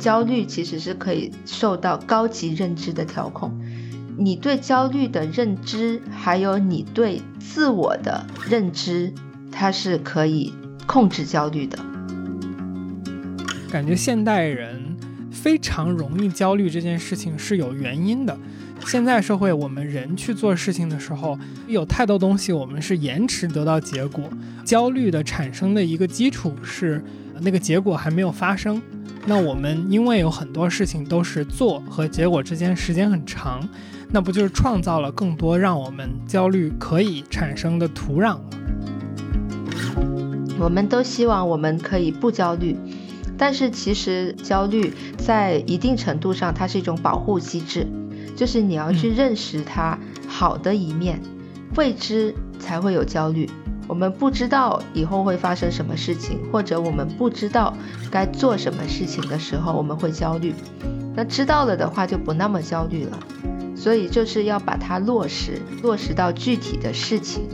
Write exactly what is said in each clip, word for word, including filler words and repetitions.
焦虑其实是可以受到高级认知的调控。你对焦虑的认知还有你对自我的认知，它是可以控制焦虑的。 感觉现代人非常容易焦虑这件事情是有原因的。现在社会我们人去做事情的时候，有太多东西我们是延迟得到结果，焦虑的产生的一个基础是那个结果还没有发生。那我们因为有很多事情都是做和结果之间时间很长，那不就是创造了更多让我们焦虑可以产生的土壤吗？ 我们都希望我们可以不焦虑，但是其实焦虑在一定程度上它是一种保护机制，就是你要去认识它好的一面，未知才会有焦虑。我们不知道以后会发生什么事情，或者我们不知道该做什么事情的时候，我们会焦虑。那知道了的话就不那么焦虑了，所以就是要把它落实，落实到具体的事情。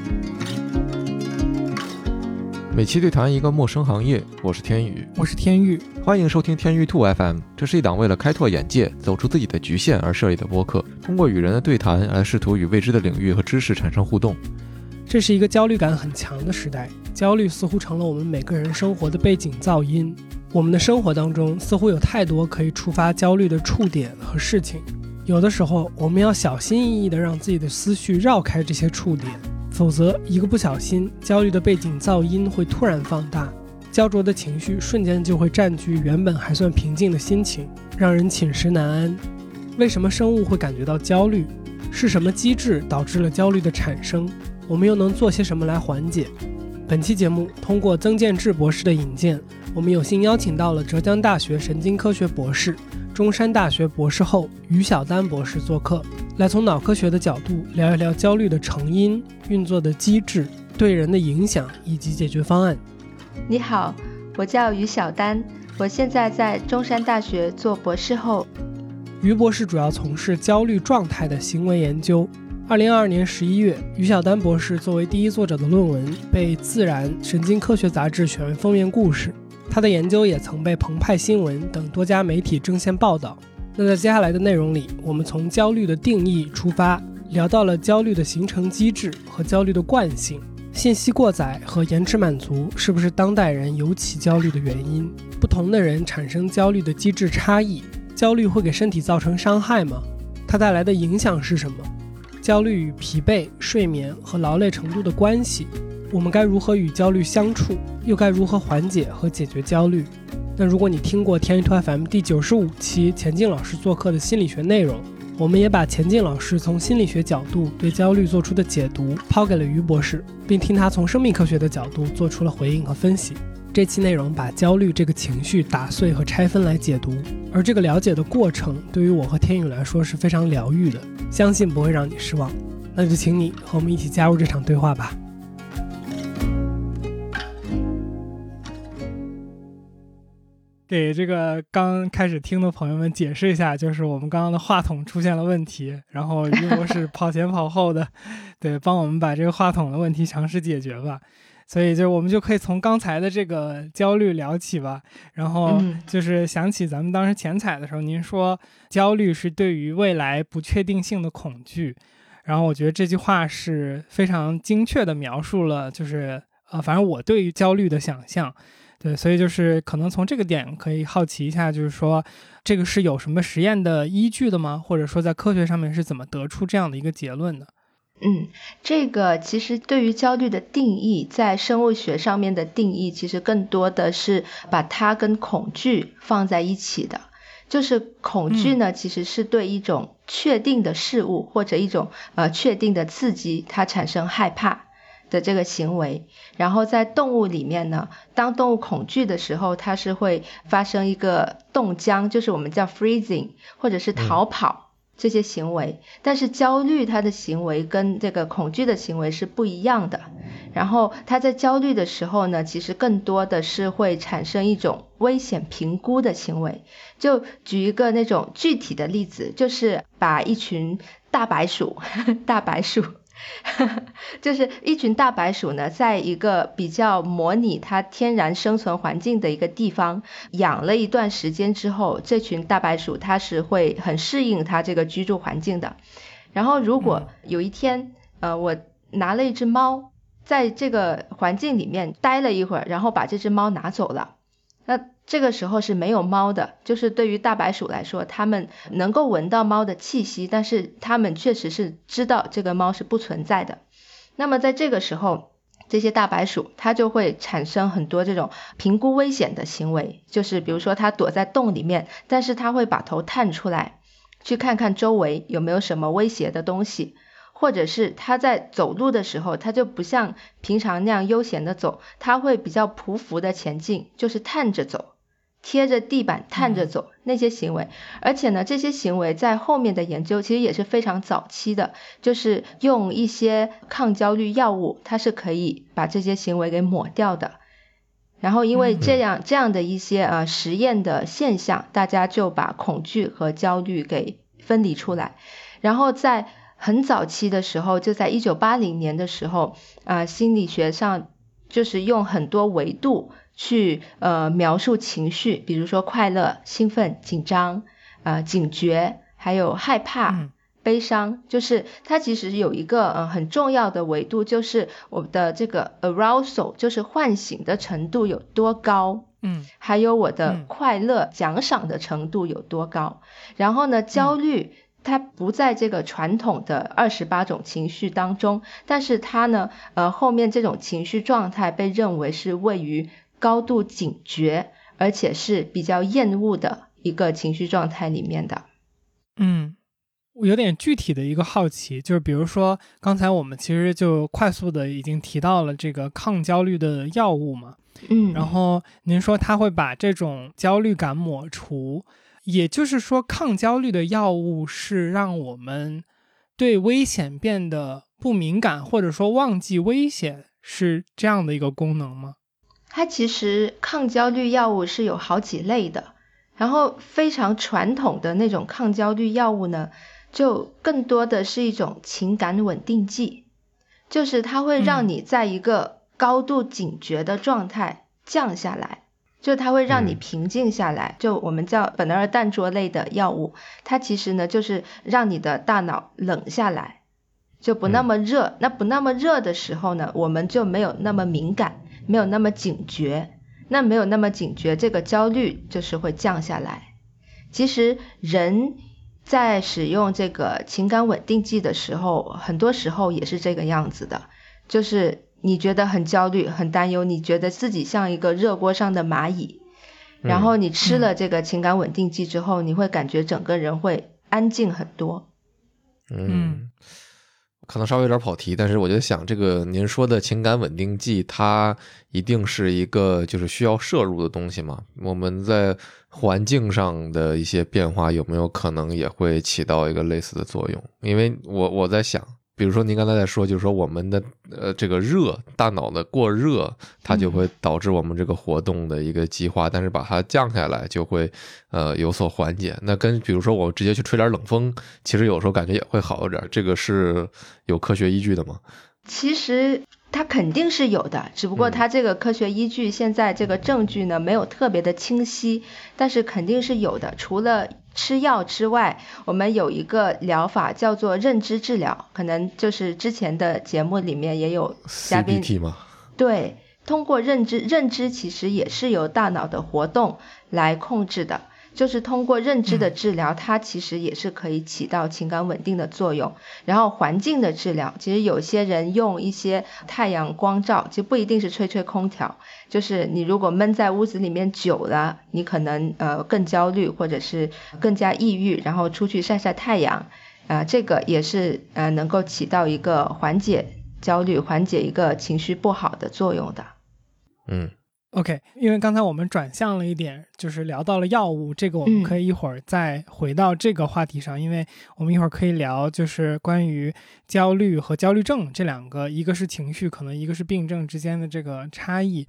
每期对谈一个陌生行业，我是天宇， 我是天宇， 欢迎收听天宇 two F M。 这是一档为了开拓眼界，走出自己的局限而设立的播客，通过与人的对谈来试图与未知的领域和知识产生互动。 这是一个焦虑感很强的时代，焦虑似乎成了我们每个人生活的背景噪音。我们的生活当中似乎有太多可以触发焦虑的触点和事情，有的时候我们要小心翼翼地让自己的思绪绕开这些触点，否则一个不小心，焦虑的背景噪音会突然放大，焦灼的情绪瞬间就会占据原本还算平静的心情，让人寝食难安。为什么生物会感觉到焦虑？是什么机制导致了焦虑的产生？我们又能做些什么来缓解？本期节目通过曾建志博士的引荐，我们有幸邀请到了浙江大学神经科学博士、中山大学博士后于晓丹博士做客，来从脑科学的角度聊一聊焦虑的成因、运作的机制、对人的影响以及解决方案。 你好，我叫于晓丹，我现在在中山大学做博士后。 于博士主要从事焦虑状态的行为研究。二零二二年十一月，于晓丹博士作为第一作者的论文被《自然神经科学杂志》选为封面故事，他的研究也曾被澎湃新闻等多家媒体争先报道。那在接下来的内容里，我们从焦虑的定义出发，聊到了焦虑的形成机制和焦虑的惯性，信息过载和延迟满足是不是当代人尤其焦虑的原因，不同的人产生焦虑的机制差异，焦虑会给身体造成伤害吗？它带来的影响是什么？焦虑与疲惫、睡眠和劳累程度的关系，我们该如何与焦虑相处，又该如何缓解和解决焦虑？那如果你听过天宇 two F M 第九十五期钱静老师做客的心理学内容，我们也把钱静老师从心理学角度对焦虑做出的解读抛给了于博士，并听他从生命科学的角度做出了回应和分析。这期内容把焦虑这个情绪打碎和拆分来解读，而这个了解的过程对于我和天宇来说是非常疗愈的，相信不会让你失望。那就请你和我们一起加入这场对话吧。给这个刚开始听的朋友们解释一下，就是我们刚刚的话筒出现了问题，然后于博士跑前跑后的对，帮我们把这个话筒的问题尝试解决吧。所以就我们就可以从刚才的这个焦虑聊起吧，然后就是想起咱们当时前采的时候，您说焦虑是对于未来不确定性的恐惧，然后我觉得这句话是非常精确的描述了，就是呃，反正我对于焦虑的想象。对，所以就是可能从这个点可以好奇一下，就是说这个是有什么实验的依据的吗？或者说在科学上面是怎么得出这样的一个结论的？ 嗯，这个其实对于焦虑的定义，在生物学上面的定义，其实更多的是把它跟恐惧放在一起的。就是恐惧呢，嗯、其实是对一种确定的事物或者一种呃确定的刺激，它产生害怕的这个行为。然后在动物里面呢，当动物恐惧的时候，它是会发生一个冻僵，就是我们叫 freezing 或者是逃跑。嗯这些行为，但是焦虑它的行为跟这个恐惧的行为是不一样的。然后它在焦虑的时候呢，其实更多的是会产生一种危险评估的行为。就举一个那种具体的例子，就是把一群大白鼠大白鼠就是一群大白鼠呢，在一个比较模拟它天然生存环境的一个地方养了一段时间之后，这群大白鼠它是会很适应它这个居住环境的。然后如果有一天呃，我拿了一只猫在这个环境里面待了一会儿，然后把这只猫拿走了，那这个时候是没有猫的，就是对于大白鼠来说，它们能够闻到猫的气息，但是它们确实是知道这个猫是不存在的。那么在这个时候，这些大白鼠它就会产生很多这种评估危险的行为，就是比如说它躲在洞里面，但是它会把头探出来去看看周围有没有什么威胁的东西，或者是他在走路的时候，他就不像平常那样悠闲的走，他会比较匍匐的前进，就是探着走，贴着地板探着走，那些行为。而且呢，这些行为在后面的研究其实也是非常早期的，就是用一些抗焦虑药物，它是可以把这些行为给抹掉的。然后因为这样、嗯、这样的一些呃实验的现象，大家就把恐惧和焦虑给分离出来。然后在很早期的时候，就在一九八零年的时候啊、呃，心理学上就是用很多维度去呃描述情绪，比如说快乐、兴奋、紧张、呃警觉，还有害怕、嗯、悲伤，就是它其实有一个呃很重要的维度，就是我的这个 arousal， 就是唤醒的程度有多高，嗯，还有我的快乐、嗯、奖赏的程度有多高。然后呢，焦虑、嗯它不在这个传统的二十八种情绪当中，但是它呢呃后面这种情绪状态被认为是位于高度警觉而且是比较厌恶的一个情绪状态里面的。 嗯，我有点具体的一个好奇，就是比如说刚才我们其实就快速的已经提到了这个抗焦虑的药物嘛，嗯，然后您说它会把这种焦虑感抹除，也就是说抗焦虑的药物是让我们对危险变得不敏感，或者说忘记危险，是这样的一个功能吗？ 它其实抗焦虑药物是有好几类的，然后非常传统的那种抗焦虑药物呢，就更多的是一种情感稳定剂，就是它会让你在一个高度警觉的状态降下来，嗯，就它会让你平静下来，就我们叫苯二氮卓类的药物，它其实呢就是让你的大脑冷下来，就不那么热，嗯，那不那么热的时候呢，我们就没有那么敏感，没有那么警觉，那没有那么警觉，这个焦虑就是会降下来。其实人在使用这个情感稳定剂的时候，很多时候也是这个样子的，就是你觉得很焦虑很担忧，你觉得自己像一个热锅上的蚂蚁，然后你吃了这个情感稳定剂之后，嗯，你会感觉整个人会安静很多。 嗯，可能稍微有点跑题，但是我就想这个您说的情感稳定剂它一定是一个就是需要摄入的东西嘛，我们在环境上的一些变化有没有可能也会起到一个类似的作用？因为我我在想，比如说您刚才在说，就是说我们的呃这个热，大脑的过热，它就会导致我们这个活动的一个激化，嗯，但是把它降下来就会呃有所缓解。那跟比如说我直接去吹点冷风，其实有时候感觉也会好一点，这个是有科学依据的吗？ 其实它肯定是有的，只不过它这个科学依据现在这个证据呢没有特别的清晰，但是肯定是有的。除了吃药之外，我们有一个疗法叫做认知治疗，可能就是之前的节目里面也有嘉宾 C B T 吗？ 对，通过认知，认知其实也是由大脑的活动来控制的，就是通过认知的治疗，它其实也是可以起到情感稳定的作用。然后环境的治疗，其实有些人用一些太阳光照，其实不一定是吹吹空调，就是你如果闷在屋子里面久了，你可能呃更焦虑或者是更加抑郁，然后出去晒晒太阳，呃这个也是呃能够起到一个缓解焦虑、缓解一个情绪不好的作用的。 嗯 OK， 因为刚才我们转向了一点，就是聊到了药物，这个我们可以一会儿再回到这个话题上，嗯，因为我们一会儿可以聊就是关于焦虑和焦虑症这两个，一个是情绪，可能一个是病症之间的这个差异。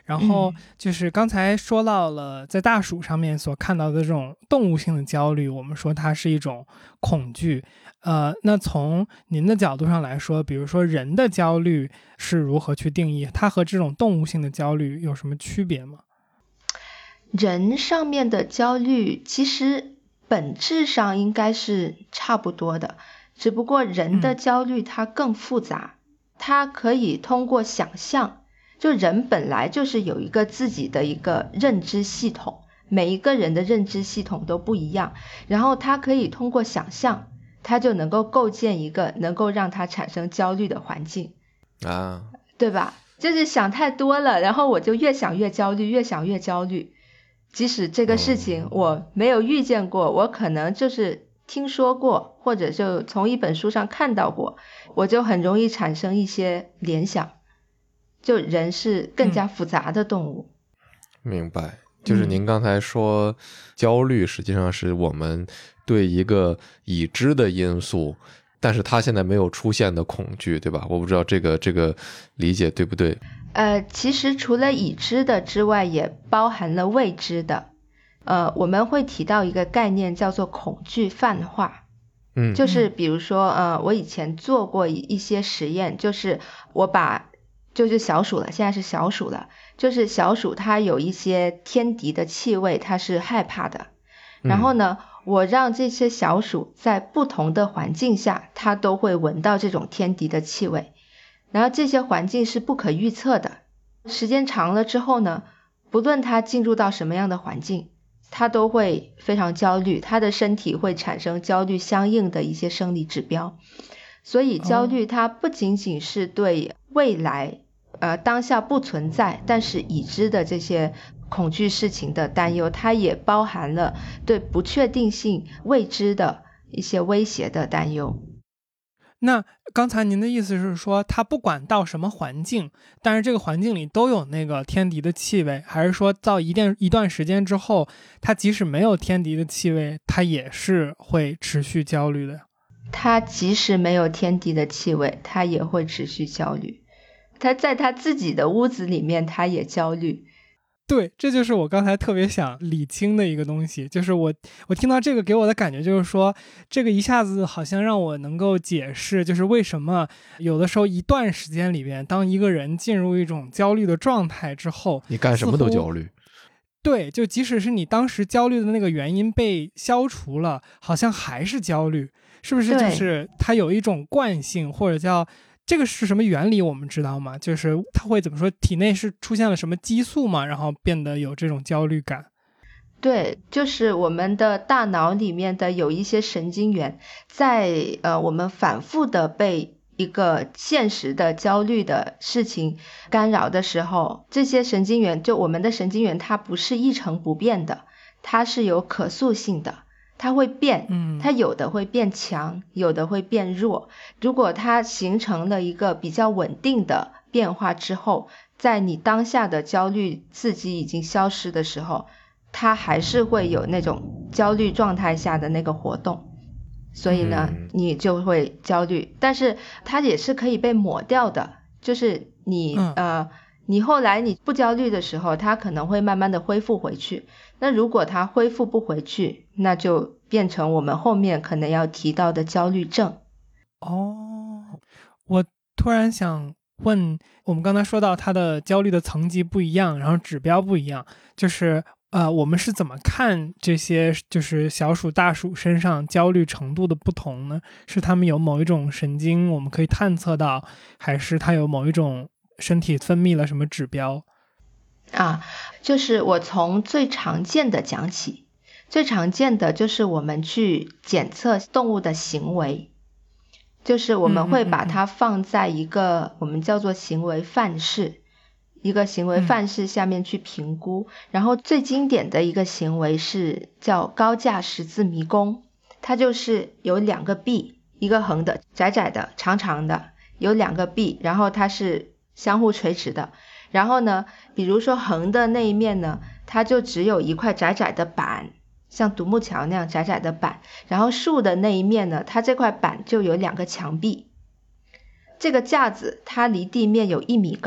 然后就是刚才说到了在大鼠上面所看到的这种动物性的焦虑，我们说它是一种恐惧。呃，那从您的角度上来说，比如说人的焦虑是如何去定义？它和这种动物性的焦虑有什么区别吗？ 人上面的焦虑其实本质上应该是差不多的，只不过人的焦虑它更复杂，嗯、它可以通过想象，就人本来就是有一个自己的一个认知系统，每一个人的认知系统都不一样，然后他可以通过想象，他就能够构建一个能够让他产生焦虑的环境啊， 对吧？就是想太多了，然后我就越想越焦虑，越想越焦虑。即使这个事情我没有遇见过，我可能就是听说过，或者就从一本书上看到过，我就很容易产生一些联想。就人是更加复杂的动物。 嗯、明白。就是您刚才说、嗯、焦虑实际上是我们对一个已知的因素，但是它现在没有出现的恐惧，对吧？我不知道这个这个理解对不对。 呃，其实除了已知的之外，也包含了未知的。呃，我们会提到一个概念叫做恐惧泛化。 嗯， 就是比如说，呃，我以前做过一些实验，就是我把就是小鼠了，现在是小鼠了，就是小鼠它有一些天敌的气味，它是害怕的。然后呢，嗯、我让这些小鼠在不同的环境下，它都会闻到这种天敌的气味。然后这些环境是不可预测的，时间长了之后呢，不论它进入到什么样的环境，它都会非常焦虑，它的身体会产生焦虑相应的一些生理指标。所以焦虑它不仅仅是对未来、哦、呃当下不存在但是已知的这些恐惧事情的担忧，它也包含了对不确定性未知的一些威胁的担忧。 那刚才您的意思是说，它不管到什么环境，但是这个环境里都有那个天敌的气味，还是说到一段一段时间之后，它即使没有天敌的气味，它也是会持续焦虑的？ 它即使没有天敌的气味，它也会持续焦虑。它在它自己的屋子里面，它也焦虑。 对，这就是我刚才特别想理清的一个东西，就是我我听到这个给我的感觉就是说，这个一下子好像让我能够解释，就是为什么有的时候一段时间里边，当一个人进入一种焦虑的状态之后， 你干什么都焦虑。 对，就即使是你当时焦虑的那个原因被消除了，好像还是焦虑，是不是？就是它有一种惯性，或者叫这个是什么原理我们知道吗？就是它会怎么说，体内是出现了什么激素吗？然后变得有这种焦虑感？ 对，就是我们的大脑里面的有一些神经元，在呃我们反复的被一个现实的焦虑的事情干扰的时候，这些神经元，就我们的神经元它不是一成不变的，它是有可塑性的，它会变， 嗯， 它有的会变强，有的会变弱。如果它形成了一个比较稳定的变化之后，在你当下的焦虑刺激已经消失的时候，它还是会有那种焦虑状态下的那个活动，所以呢、嗯、你就会焦虑，但是它也是可以被抹掉的，就是你、嗯、呃，你后来你不焦虑的时候，它可能会慢慢的恢复回去。那如果它恢复不回去，那就变成我们后面可能要提到的焦虑症。 哦，我突然想问，我们刚才说到它的焦虑的层级不一样，然后指标不一样，就是呃，我们是怎么看这些就是小鼠大鼠身上焦虑程度的不同呢？是它们有某一种神经我们可以探测到，还是它有某一种身体分泌了什么指标？ 啊，就是我从最常见的讲起，最常见的就是我们去检测动物的行为，就是我们会把它放在一个、嗯嗯嗯、我们叫做行为范式，一个行为范式下面去评估、嗯、然后最经典的一个行为是叫高架十字迷宫，它就是有两个臂，一个横的窄窄的长长的，有两个臂，然后它是相互垂直的，然后呢比如说横的那一面呢，它就只有一块窄窄的板，像独木桥那样窄窄的板，然后竖的那一面呢，它这块板就有两个墙壁，这个架子它离地面有一米高，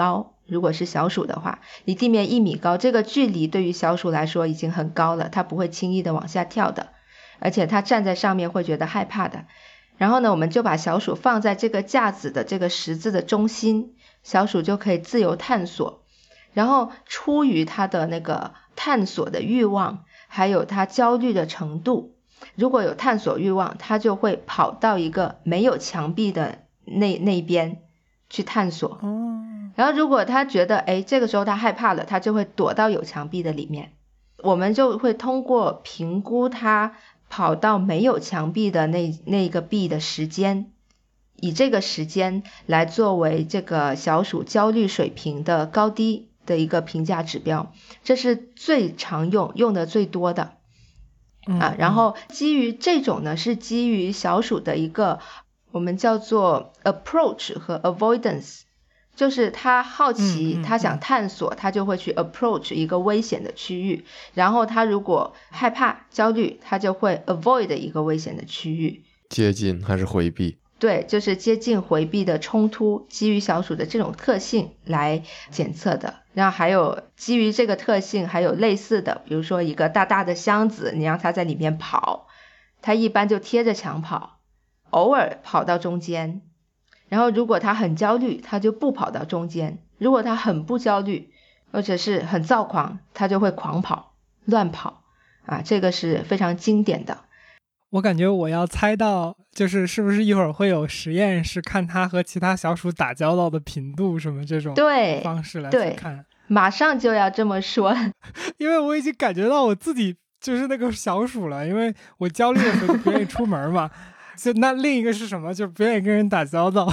如果是小鼠的话，离地面一米高，这个距离对于小鼠来说已经很高了，它不会轻易的往下跳的，而且它站在上面会觉得害怕的。然后呢，我们就把小鼠放在这个架子的这个十字的中心，小鼠就可以自由探索。然后出于它的那个探索的欲望，还有它焦虑的程度，如果有探索欲望，它就会跑到一个没有墙壁的那那边去探索。然后如果它觉得诶这个时候它害怕了，它就会躲到有墙壁的里面。我们就会通过评估它跑到没有墙壁的那那个壁的时间，以这个时间来作为这个小鼠焦虑水平的高低的一个评价指标，这是最常用用的最多的啊。然后基于这种呢，是基于小鼠的一个我们叫做 approach 和 avoidance， 就是他好奇，他想探索，他就会去 approach 一个危险的区域，然后他如果害怕焦虑，他就会 avoid 一个危险的区域， 接近还是回避。 对，就是接近回避的冲突，基于小鼠的这种特性来检测的。然后还有基于这个特性还有类似的，比如说一个大大的箱子，你让它在里面跑，它一般就贴着墙跑，偶尔跑到中间。然后如果它很焦虑，它就不跑到中间，如果它很不焦虑或者是很躁狂，它就会狂跑乱跑啊，这个是非常经典的。 我感觉我要猜到就是是不是一会儿会有实验是看它和其他小鼠打交道的频度什么这种方式来去看。 马上就要这么说。 因为我已经感觉到我自己就是那个小鼠了，因为我焦虑的时候就不愿意出门嘛。就那另一个是什么？就不愿意跟人打交道。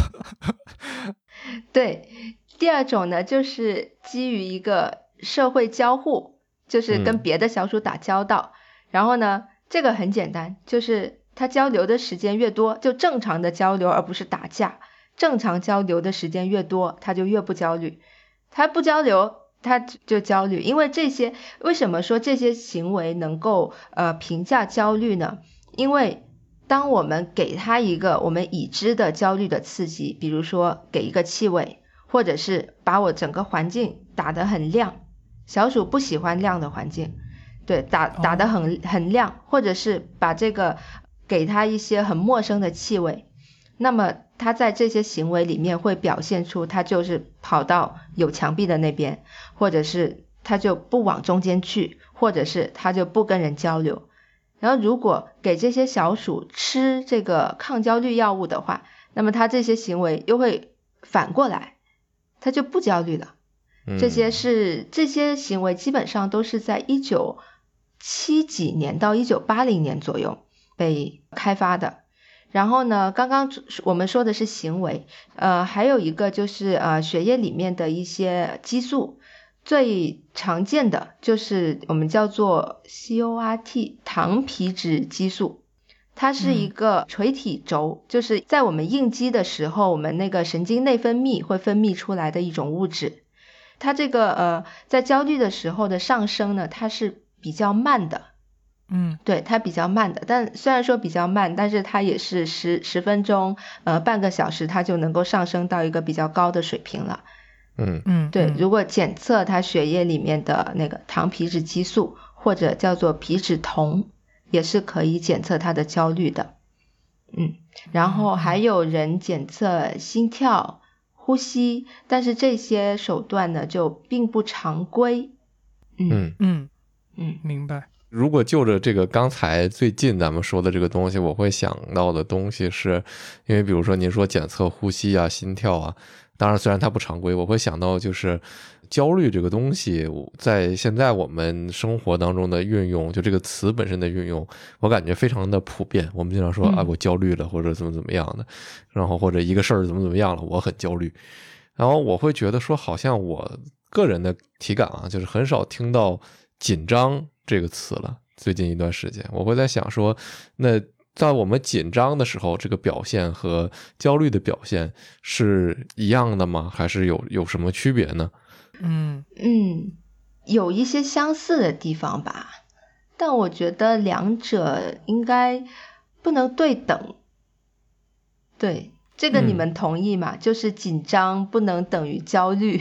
对，第二种呢就是基于一个社会交互，就是跟别的小鼠打交道、嗯、然后呢这个很简单，就是它交流的时间越多，就正常的交流而不是打架，正常交流的时间越多，它就越不焦虑，它不交流它就焦虑。因为这些，为什么说这些行为能够呃评价焦虑呢？因为当我们给它一个我们已知的焦虑的刺激，比如说给一个气味，或者是把我整个环境打得很亮，小鼠不喜欢亮的环境，对，打打得很很亮，或者是把这个给它一些很陌生的气味，那么它在这些行为里面会表现出它就是跑到有墙壁的那边，或者是它就不往中间去，或者是它就不跟人交流。然后如果给这些小鼠吃这个抗焦虑药物的话，那么它这些行为又会反过来，它就不焦虑了。这些是这些行为基本上都是在一九七几年到一九八零年左右被开发的。然后呢，刚刚我们说的是行为，呃，还有一个就是呃血液里面的一些激素，最常见的就是我们叫做 C O R T 糖皮质激素，它是一个垂体轴、嗯、就是在我们应激的时候，我们那个神经内分泌会分泌出来的一种物质。它这个呃在焦虑的时候的上升呢，它是比较慢的。 嗯， 对，它比较慢的，但虽然说比较慢，但是它也是十十分钟呃半个小时它就能够上升到一个比较高的水平了。 嗯嗯， 对，如果检测它血液里面的那个糖皮质激素或者叫做皮质酮，也是可以检测它的焦虑的。嗯，然后还有人检测心跳、呼吸，但是这些手段呢就并不常规。 嗯嗯嗯，明白。 如果就着这个刚才最近咱们说的这个东西，我会想到的东西是，因为比如说您说检测呼吸啊、心跳啊，当然虽然它不常规，我会想到就是焦虑这个东西在现在我们生活当中的运用，就这个词本身的运用，我感觉非常的普遍。我们经常说、嗯、啊我焦虑了，或者怎么怎么样的，然后或者一个事儿怎么怎么样了，我很焦虑。然后我会觉得说，好像我个人的体感啊，就是很少听到紧张这个词了。最近一段时间我会在想说，那在我们紧张的时候，这个表现和焦虑的表现是一样的吗？还是有有什么区别呢？ 嗯嗯，有一些相似的地方吧，但我觉得两者应该不能对等。对，这个你们同意吗？嗯、就是紧张不能等于焦虑。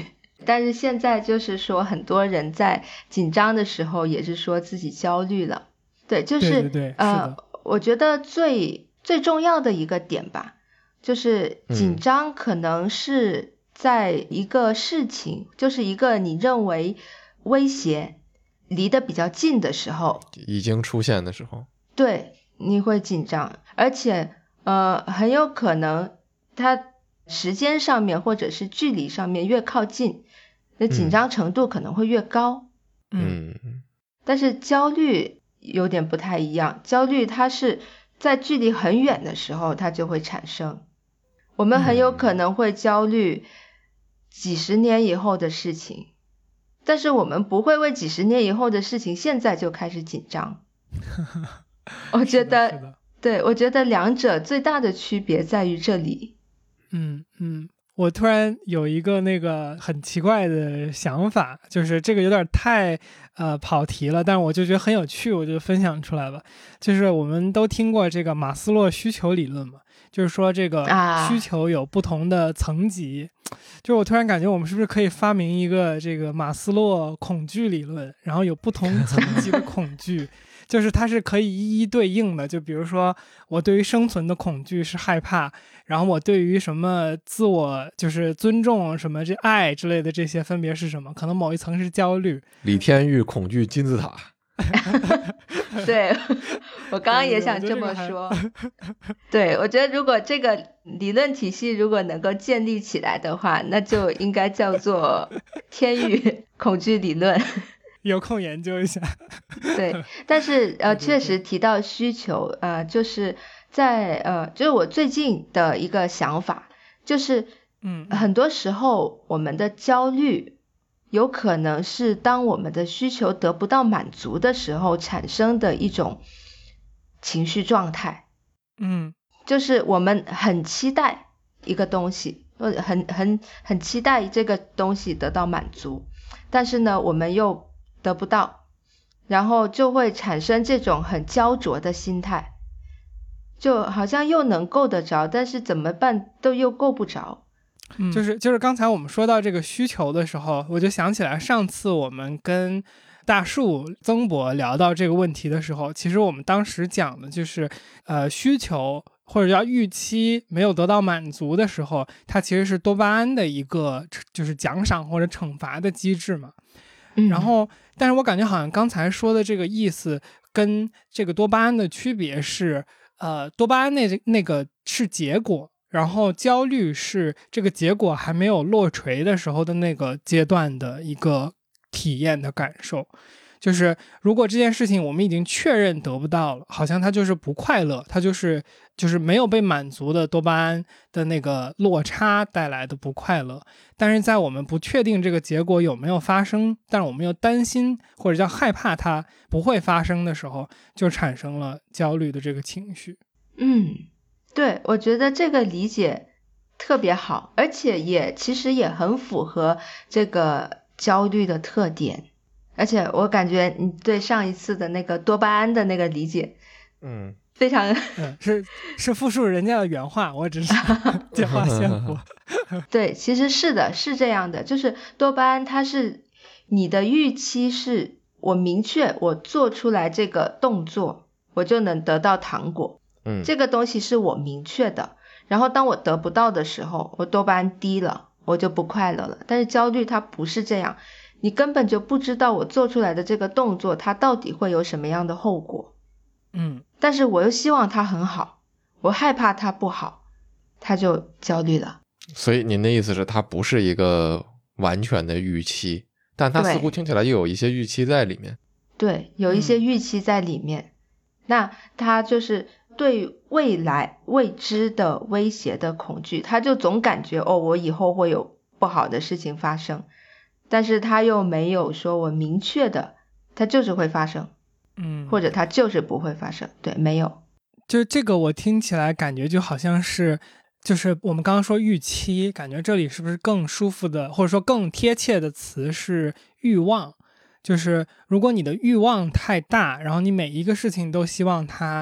但是现在就是说很多人在紧张的时候也是说自己焦虑了。对，就是对对对呃是的， 我觉得最最重要的一个点吧，就是紧张可能是在一个事情、嗯、就是一个你认为威胁离得比较近的时候， 已经出现的时候， 对，你会紧张，而且呃很有可能它时间上面或者是距离上面越靠近，那紧张程度可能会越高。 嗯， 但是焦虑有点不太一样，焦虑它是在距离很远的时候它就会产生，我们很有可能会焦虑几十年以后的事情，但是我们不会为几十年以后的事情现在就开始紧张。我觉得对，我觉得两者最大的区别在于这里。 嗯嗯，我突然有一个那个很奇怪的想法，就是这个有点太呃跑题了，但是我就觉得很有趣，我就分享出来吧。就是我们都听过这个马斯洛需求理论嘛，就是说这个需求有不同的层级、啊、就我突然感觉我们是不是可以发明一个这个马斯洛恐惧理论，然后有不同层级的恐惧就是它是可以一一对应的，就比如说我对于生存的恐惧是害怕，然后我对于什么自我就是尊重什么这爱之类的这些分别是什么，可能某一层是焦虑。 李天玉恐惧金字塔对，我刚刚也想这么说。对，我觉得如果这个理论体系如果能够建立起来的话，那就应该叫做天宇恐惧理论。 有空研究一下。 对，但是呃，确实提到需求，呃，就是在呃，就是我最近的一个想法，就是嗯， 很多时候我们的焦虑有可能是当我们的需求得不到满足的时候产生的一种情绪状态。 嗯， 就是我们很期待一个东西，很很很期待这个东西得到满足，但是呢，我们又得不到，然后就会产生这种很焦灼的心态，就好像又能够得着，但是怎么办都又够不着。 嗯，就是就是刚才我们说到这个需求的时候，我就想起来上次我们跟大树曾博聊到这个问题的时候，其实我们当时讲的就是呃需求或者叫预期没有得到满足的时候，它其实是多巴胺的一个就是奖赏或者惩罚的机制嘛。然后但是我感觉好像刚才说的这个意思跟这个多巴胺的区别是呃多巴胺那那个是结果，然后焦虑是这个结果还没有落锤的时候的那个阶段的一个体验的感受。就是如果这件事情我们已经确认得不到了，好像它就是不快乐，它就是就是没有被满足的多巴胺的那个落差带来的不快乐。但是在我们不确定这个结果有没有发生，但是我们又担心或者叫害怕它不会发生的时候，就产生了焦虑的这个情绪。 嗯，对，我觉得这个理解特别好，而且也其实也很符合这个焦虑的特点。而且我感觉你对上一次的那个多巴胺的那个理解， 嗯， 非常嗯，是是复述人家的原话，我只是借话献佛。 对，其实是的，是这样的，就是多巴胺它是你的预期是我明确我做出来这个动作我就能得到糖果， 嗯， 这个东西是我明确的，然后当我得不到的时候，我多巴胺低了，我就不快乐了。但是焦虑它不是这样，你根本就不知道我做出来的这个动作它到底会有什么样的后果。 嗯， 但是我又希望它很好，我害怕它不好，它就焦虑了。 所以您的意思是它不是一个完全的预期，但它似乎听起来又有一些预期在里面。 对，有一些预期在里面、嗯、那它就是对未来未知的威胁的恐惧，他就总感觉哦，我以后会有不好的事情发生，但是他又没有说我明确的它就是会发生， 嗯， 或者它就是不会发生。对，没有。 就这个我听起来感觉就好像是就是我们刚刚说预期，感觉这里是不是更舒服的或者说更贴切的词是欲望。就是如果你的欲望太大，然后你每一个事情都希望它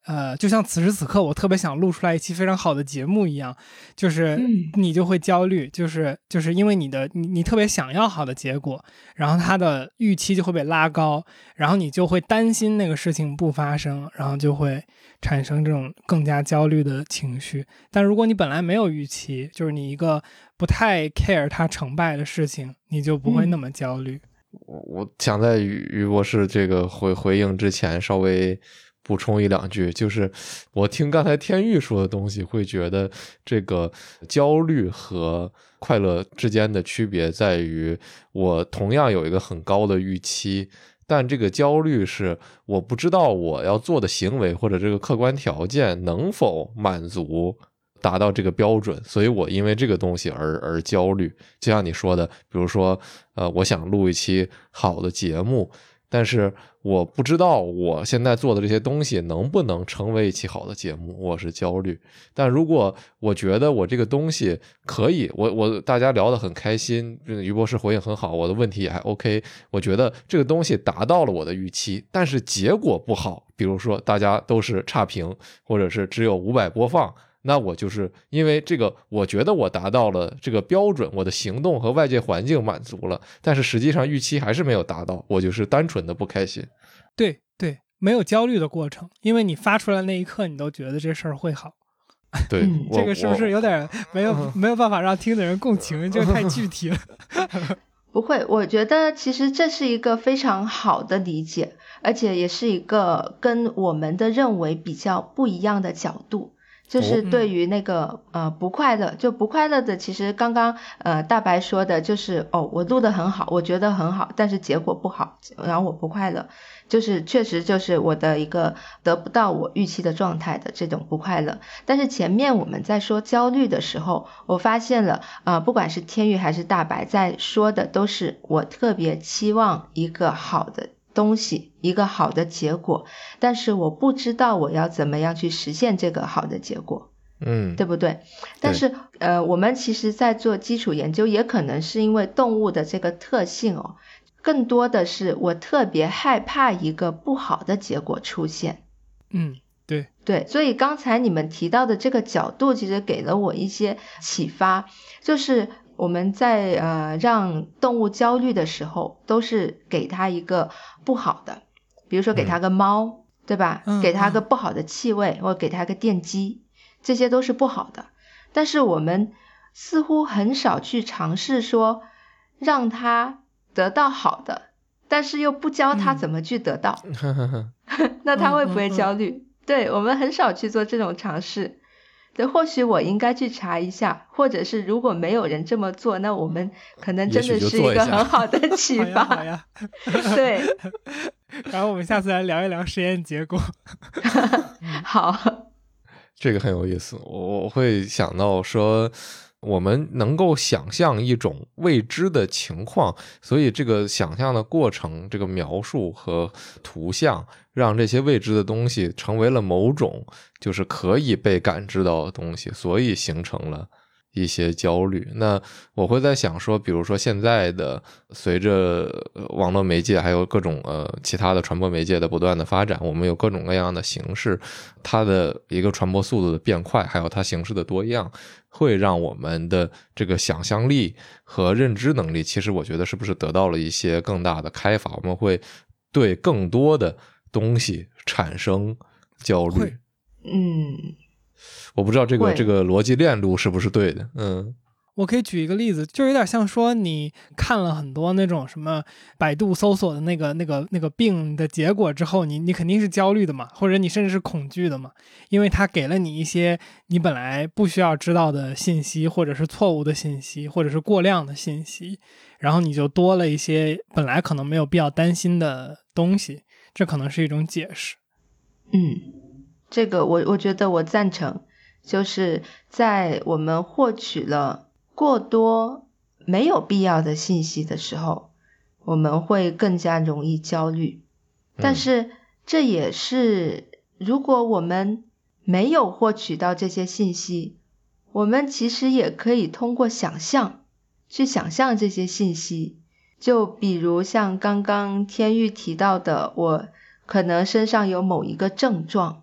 呃，就像此时此刻我特别想录出来一期非常好的节目一样，就是你就会焦虑，就是就是因为你的你你特别想要好的结果，然后它的预期就会被拉高，然后你就会担心那个事情不发生，然后就会产生这种更加焦虑的情绪。但如果你本来没有预期，就是你一个不太 care 它成败的事情，你就不会那么焦虑。 嗯、我想在于于博士这个回回应之前稍微补充一两句，就是我听刚才天玉说的东西，会觉得这个焦虑和快乐之间的区别在于，我同样有一个很高的预期，但这个焦虑是我不知道我要做的行为或者这个客观条件能否满足达到这个标准，所以我因为这个东西而而焦虑。就像你说的，比如说呃，我想录一期好的节目，但是我不知道我现在做的这些东西能不能成为一期好的节目，我是焦虑。但如果我觉得我这个东西可以，我我大家聊得很开心，于博士回应很好，我的问题也还 OK， 我觉得这个东西达到了我的预期，但是结果不好，比如说大家都是差评，或者是只有五百播放，那我就是因为这个我觉得我达到了这个标准，我的行动和外界环境满足了，但是实际上预期还是没有达到，我就是单纯的不开心。 对对，没有焦虑的过程，因为你发出来那一刻你都觉得这事儿会好。 对、嗯、 这个是不是有点没有、嗯、没有办法让听的人共情，这个太具体了。 不会，我觉得其实这是一个非常好的理解，而且也是一个跟我们的认为比较不一样的角度。就是对于那个、哦、呃不快乐，就不快乐的，其实刚刚呃大白说的就是哦，我录得很好，我觉得很好，但是结果不好，然后我不快乐，就是确实就是我的一个得不到我预期的状态的这种不快乐。但是前面我们在说焦虑的时候，我发现了啊、呃，不管是天玉还是大白在说的都是我特别期望一个好的东西，一个好的结果，但是我不知道我要怎么样去实现这个好的结果， 嗯， 对不对？但是呃，我们其实在做基础研究，也可能是因为动物的这个特性哦，更多的是我特别害怕一个不好的结果出现。 嗯，对对，所以刚才你们提到的这个角度，其实给了我一些启发，就是我们在呃让动物焦虑的时候，都是给它一个不好的，比如说给它个猫、嗯、对吧、嗯、给它个不好的气味、嗯、或者给它个电击，这些都是不好的。但是我们似乎很少去尝试说让它得到好的，但是又不教它怎么去得到、嗯、那它会不会焦虑、嗯嗯嗯、对，我们很少去做这种尝试。对，或许我应该去查一下，或者是如果没有人这么做，那我们可能真的是一个很好的启发。 好呀，好呀对。 然后我们下次来聊一聊实验结果。 好， 这个很有意思。我会想到说，我们能够想象一种未知的情况，所以这个想象的过程，这个描述和图像，让这些未知的东西成为了某种就是可以被感知到的东西，所以形成了一些焦虑。那我会在想说，比如说现在的随着网络媒介还有各种呃其他的传播媒介的不断的发展，我们有各种各样的形式，它的一个传播速度的变快，还有它形式的多样，会让我们的这个想象力和认知能力，其实我觉得是不是得到了一些更大的开发，我们会对更多的东西产生焦虑。 嗯， 我不知道这个这个逻辑链路是不是对的。嗯， 我可以举一个例子，就有点像说你看了很多那种什么百度搜索的那个那个那个病的结果之后，你你肯定是焦虑的嘛，或者你甚至是恐惧的嘛，因为它给了你一些你本来不需要知道的信息，或者是错误的信息，或者是过量的信息，然后你就多了一些本来可能没有必要担心的东西，这可能是一种解释。 嗯，这个我我觉得我赞成，就是在我们获取了过多没有必要的信息的时候，我们会更加容易焦虑。但是这也是如果我们没有获取到这些信息，我们其实也可以通过想象去想象这些信息。就比如像刚刚天玉提到的，我可能身上有某一个症状，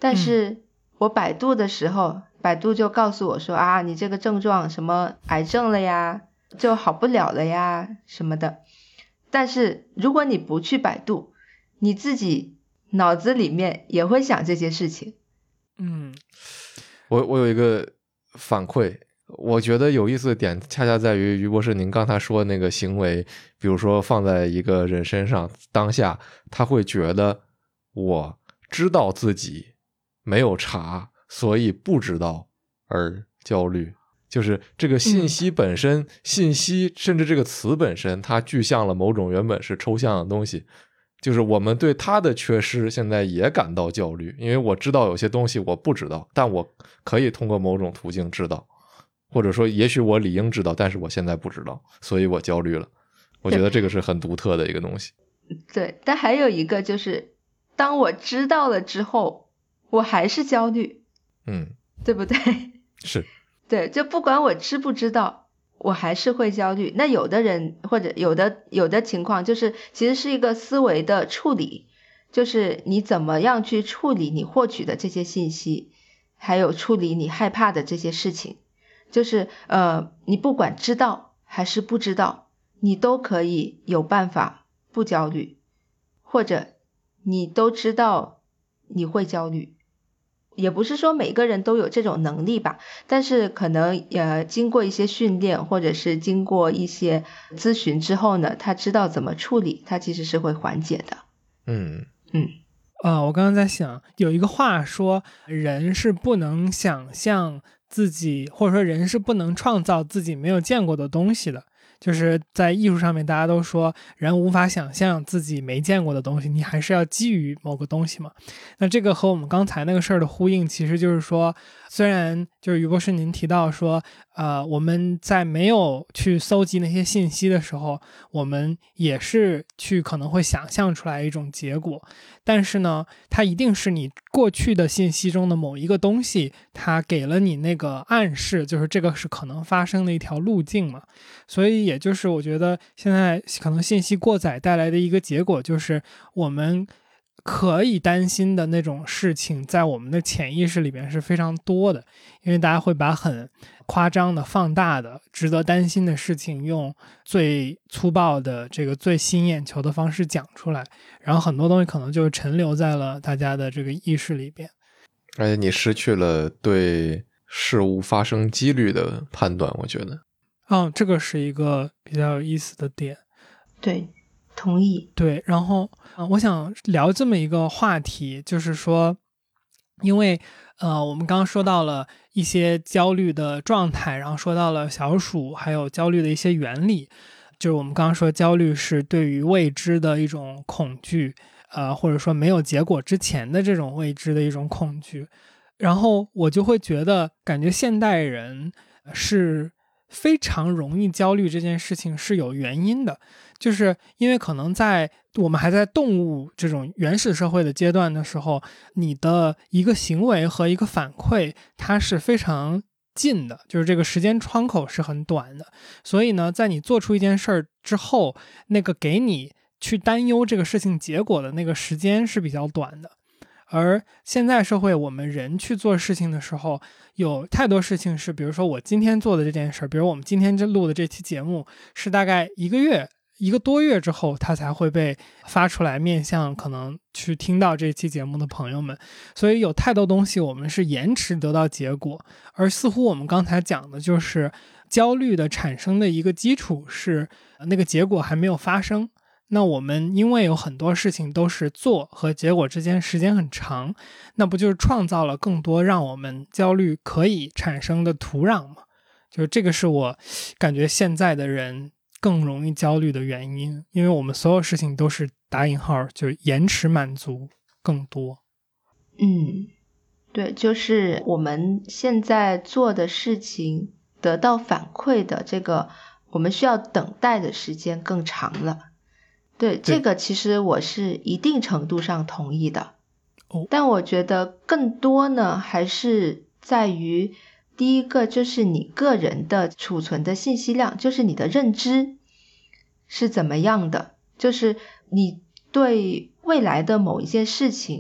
但是我百度的时候，百度就告诉我说啊，你这个症状什么癌症了呀，就好不了了呀什么的。但是如果你不去百度，你自己脑子里面也会想这些事情。 嗯， 我我有一个反馈，我觉得有意思的点恰恰在于于博士您刚才说的那个行为，比如说放在一个人身上，当下他会觉得我知道自己没有查，所以不知道而焦虑。就是这个信息本身、嗯、信息甚至这个词本身，它具象了某种原本是抽象的东西，就是我们对它的缺失现在也感到焦虑，因为我知道有些东西我不知道，但我可以通过某种途径知道，或者说也许我理应知道，但是我现在不知道，所以我焦虑了。我觉得这个是很独特的一个东西。 对，但还有一个就是当我知道了之后我还是焦虑。 嗯， 对不对？ 是， 对，就不管我知不知道我还是会焦虑。那有的人或者有的有的情况就是其实是一个思维的处理，就是你怎么样去处理你获取的这些信息，还有处理你害怕的这些事情。就是呃，你不管知道还是不知道，你都可以有办法不焦虑，或者你都知道你会焦虑。也不是说每个人都有这种能力吧，但是可能呃经过一些训练或者是经过一些咨询之后呢，他知道怎么处理，他其实是会缓解的。 嗯嗯啊、呃，我刚刚在想，有一个话说，人是不能想象自己，或者说人是不能创造自己没有见过的东西的。就是在艺术上面，大家都说人无法想象自己没见过的东西，你还是要基于某个东西嘛。那这个和我们刚才那个事儿的呼应，其实就是说，虽然就是于博士您提到说，呃，我们在没有去搜集那些信息的时候，我们也是去可能会想象出来一种结果，但是呢，它一定是你过去的信息中的某一个东西，它给了你那个暗示，就是这个是可能发生的一条路径嘛。所以也就是我觉得现在可能信息过载带来的一个结果，就是我们可以担心的那种事情在我们的潜意识里面是非常多的，因为大家会把很夸张的放大的值得担心的事情用最粗暴的这个最吸引眼球的方式讲出来，然后很多东西可能就沉留在了大家的这个意识里边， 而且你失去了对事物发生几率的判断，我觉得哦，这个是一个比较有意思的点。 对，同意。 对，然后、呃、我想聊这么一个话题，就是说因为呃，我们刚刚说到了一些焦虑的状态，然后说到了小鼠还有焦虑的一些原理，就是我们刚刚说焦虑是对于未知的一种恐惧，呃，或者说没有结果之前的这种未知的一种恐惧。然后我就会觉得感觉现代人是非常容易焦虑，这件事情是有原因的，就是因为可能在我们还在动物这种原始社会的阶段的时候，你的一个行为和一个反馈它是非常近的，就是这个时间窗口是很短的，所以呢，在你做出一件事儿之后，那个给你去担忧这个事情结果的那个时间是比较短的。而现在社会我们人去做事情的时候，有太多事情是比如说我今天做的这件事，比如我们今天录的这期节目是大概一个月一个多月之后它才会被发出来，面向可能去听到这期节目的朋友们，所以有太多东西我们是延迟得到结果。而似乎我们刚才讲的就是焦虑的产生的一个基础是那个结果还没有发生，那我们因为有很多事情都是做和结果之间时间很长，那不就是创造了更多让我们焦虑可以产生的土壤吗？就是这个是我感觉现在的人更容易焦虑的原因，因为我们所有事情都是打引号，就是延迟满足更多。 嗯，对，就是我们现在做的事情得到反馈的这个我们需要等待的时间更长了。对，这个其实我是一定程度上同意的。 哦， 但我觉得更多呢还是在于第一个就是你个人的储存的信息量，就是你的认知是怎么样的，就是你对未来的某一件事情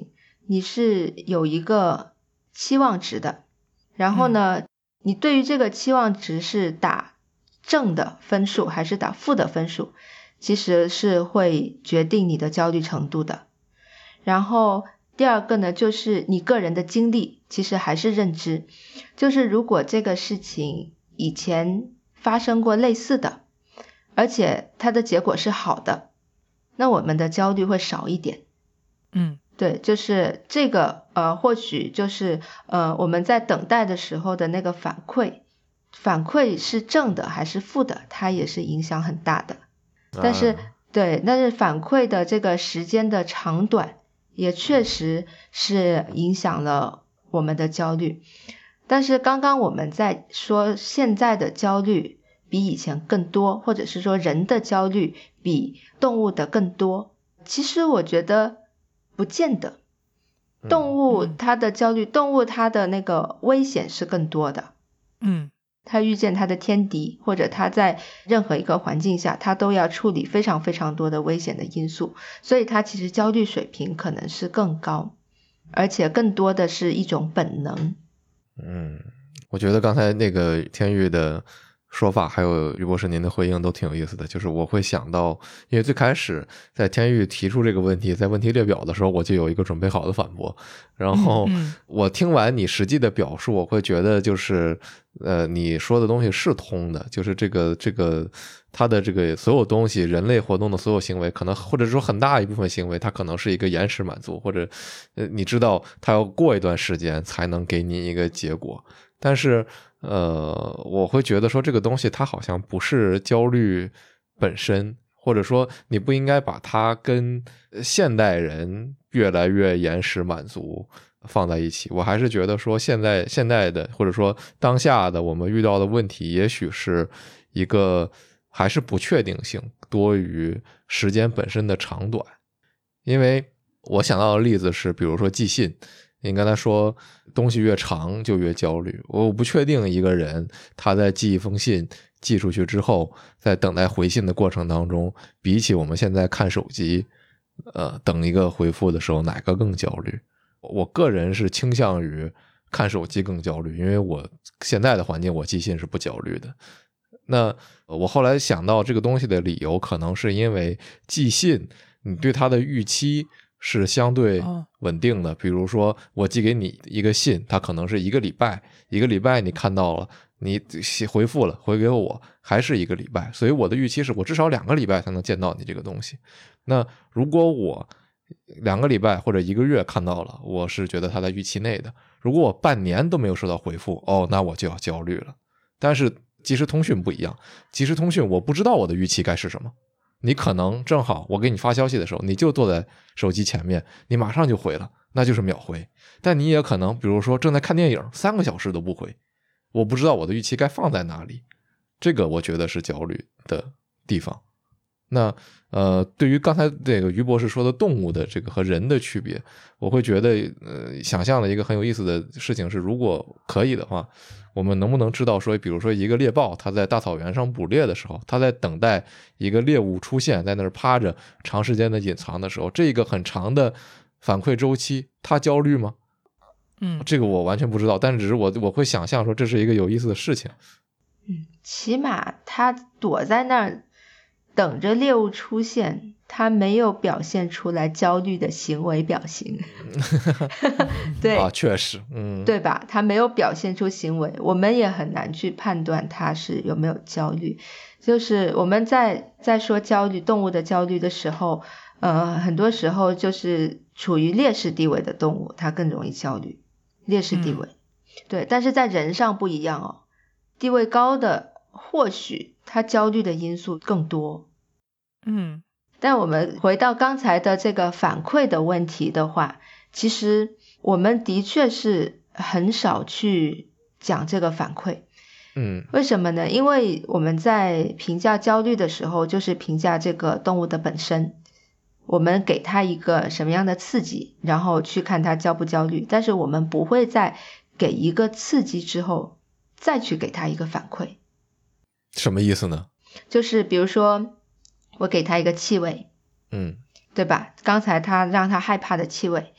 你是有一个期望值的，然后呢、嗯、你对于这个期望值是打正的分数还是打负的分数，其实是会决定你的焦虑程度的。然后第二个呢，就是你个人的经历，其实还是认知，就是如果这个事情以前发生过类似的，而且它的结果是好的，那我们的焦虑会少一点。 嗯， 对，就是这个呃，或许就是呃，我们在等待的时候的那个反馈，反馈是正的还是负的，它也是影响很大的。但是、啊、对，但是反馈的这个时间的长短也确实是影响了我们的焦虑。但是刚刚我们在说现在的焦虑比以前更多，或者是说人的焦虑比动物的更多，其实我觉得不见得。动物它的焦虑、嗯、动物它的那个危险是更多的。 嗯， 它遇见它的天敌，或者它在任何一个环境下，它都要处理非常非常多的危险的因素，所以它其实焦虑水平可能是更高，而且更多的是一种本能。 嗯，我觉得刚才那个天玉的说法还有于博士您的回应都挺有意思的，就是我会想到，因为最开始在天玉提出这个问题在问题列表的时候，我就有一个准备好的反驳，然后我听完你实际的表述，我会觉得就是呃，你说的东西是通的，就是这个这个它的这个所有东西，人类活动的所有行为，可能或者说很大一部分行为，它可能是一个延时满足，或者呃，你知道它要过一段时间才能给你一个结果，但是呃，我会觉得说这个东西它好像不是焦虑本身，或者说你不应该把它跟现代人越来越延时满足放在一起。我还是觉得说现在现代的或者说当下的我们遇到的问题，也许是一个还是不确定性多于时间本身的长短。因为我想到的例子是比如说寄信，你刚才说东西越长就越焦虑，我不确定一个人他在寄一封信寄出去之后，在等待回信的过程当中，比起我们现在看手机呃，等一个回复的时候哪个更焦虑。我个人是倾向于看手机更焦虑，因为我现在的环境我寄信是不焦虑的。那我后来想到这个东西的理由，可能是因为寄信你对它的预期是相对稳定的，比如说我寄给你一个信，它可能是一个礼拜，一个礼拜你看到了，你回复了，回给我还是一个礼拜，所以我的预期是我至少两个礼拜才能见到你这个东西。那如果我两个礼拜或者一个月看到了，我是觉得它在预期内的。如果我半年都没有收到回复，哦，那我就要焦虑了。但是即时通讯不一样，即时通讯我不知道我的预期该是什么。你可能正好我给你发消息的时候，你就坐在手机前面，你马上就回了，那就是秒回。但你也可能比如说正在看电影，三个小时都不回，我不知道我的预期该放在哪里，这个我觉得是焦虑的地方。那呃，对于刚才这个于博士说的动物的这个和人的区别，我会觉得呃，想象了一个很有意思的事情是，如果可以的话，我们能不能知道说，比如说一个猎豹，它在大草原上捕猎的时候，它在等待一个猎物出现，在那儿趴着长时间的隐藏的时候，这个很长的反馈周期，它焦虑吗？ 嗯， 这个我完全不知道，但是只是我我会想象说这是一个有意思的事情。 嗯，起码它躲在那儿等着猎物出现，他没有表现出来焦虑的行为表情。对啊，确实，嗯， 对吧？他没有表现出行为，我们也很难去判断他是有没有焦虑。就是我们在在说焦虑动物的焦虑的时候，呃，很多时候就是处于劣势地位的动物，它更容易焦虑。劣势地位，嗯、对，但是在人上不一样哦，地位高的或许他焦虑的因素更多。 嗯， 但我们回到刚才的这个反馈的问题的话，其实我们的确是很少去讲这个反馈。 嗯， 为什么呢？因为我们在评价焦虑的时候，就是评价这个动物的本身，我们给它一个什么样的刺激，然后去看它焦不焦虑，但是我们不会在给一个刺激之后再去给它一个反馈。 什么意思呢？ 就是比如说我给它一个气味， 嗯， 对吧？刚才它让它害怕的气味，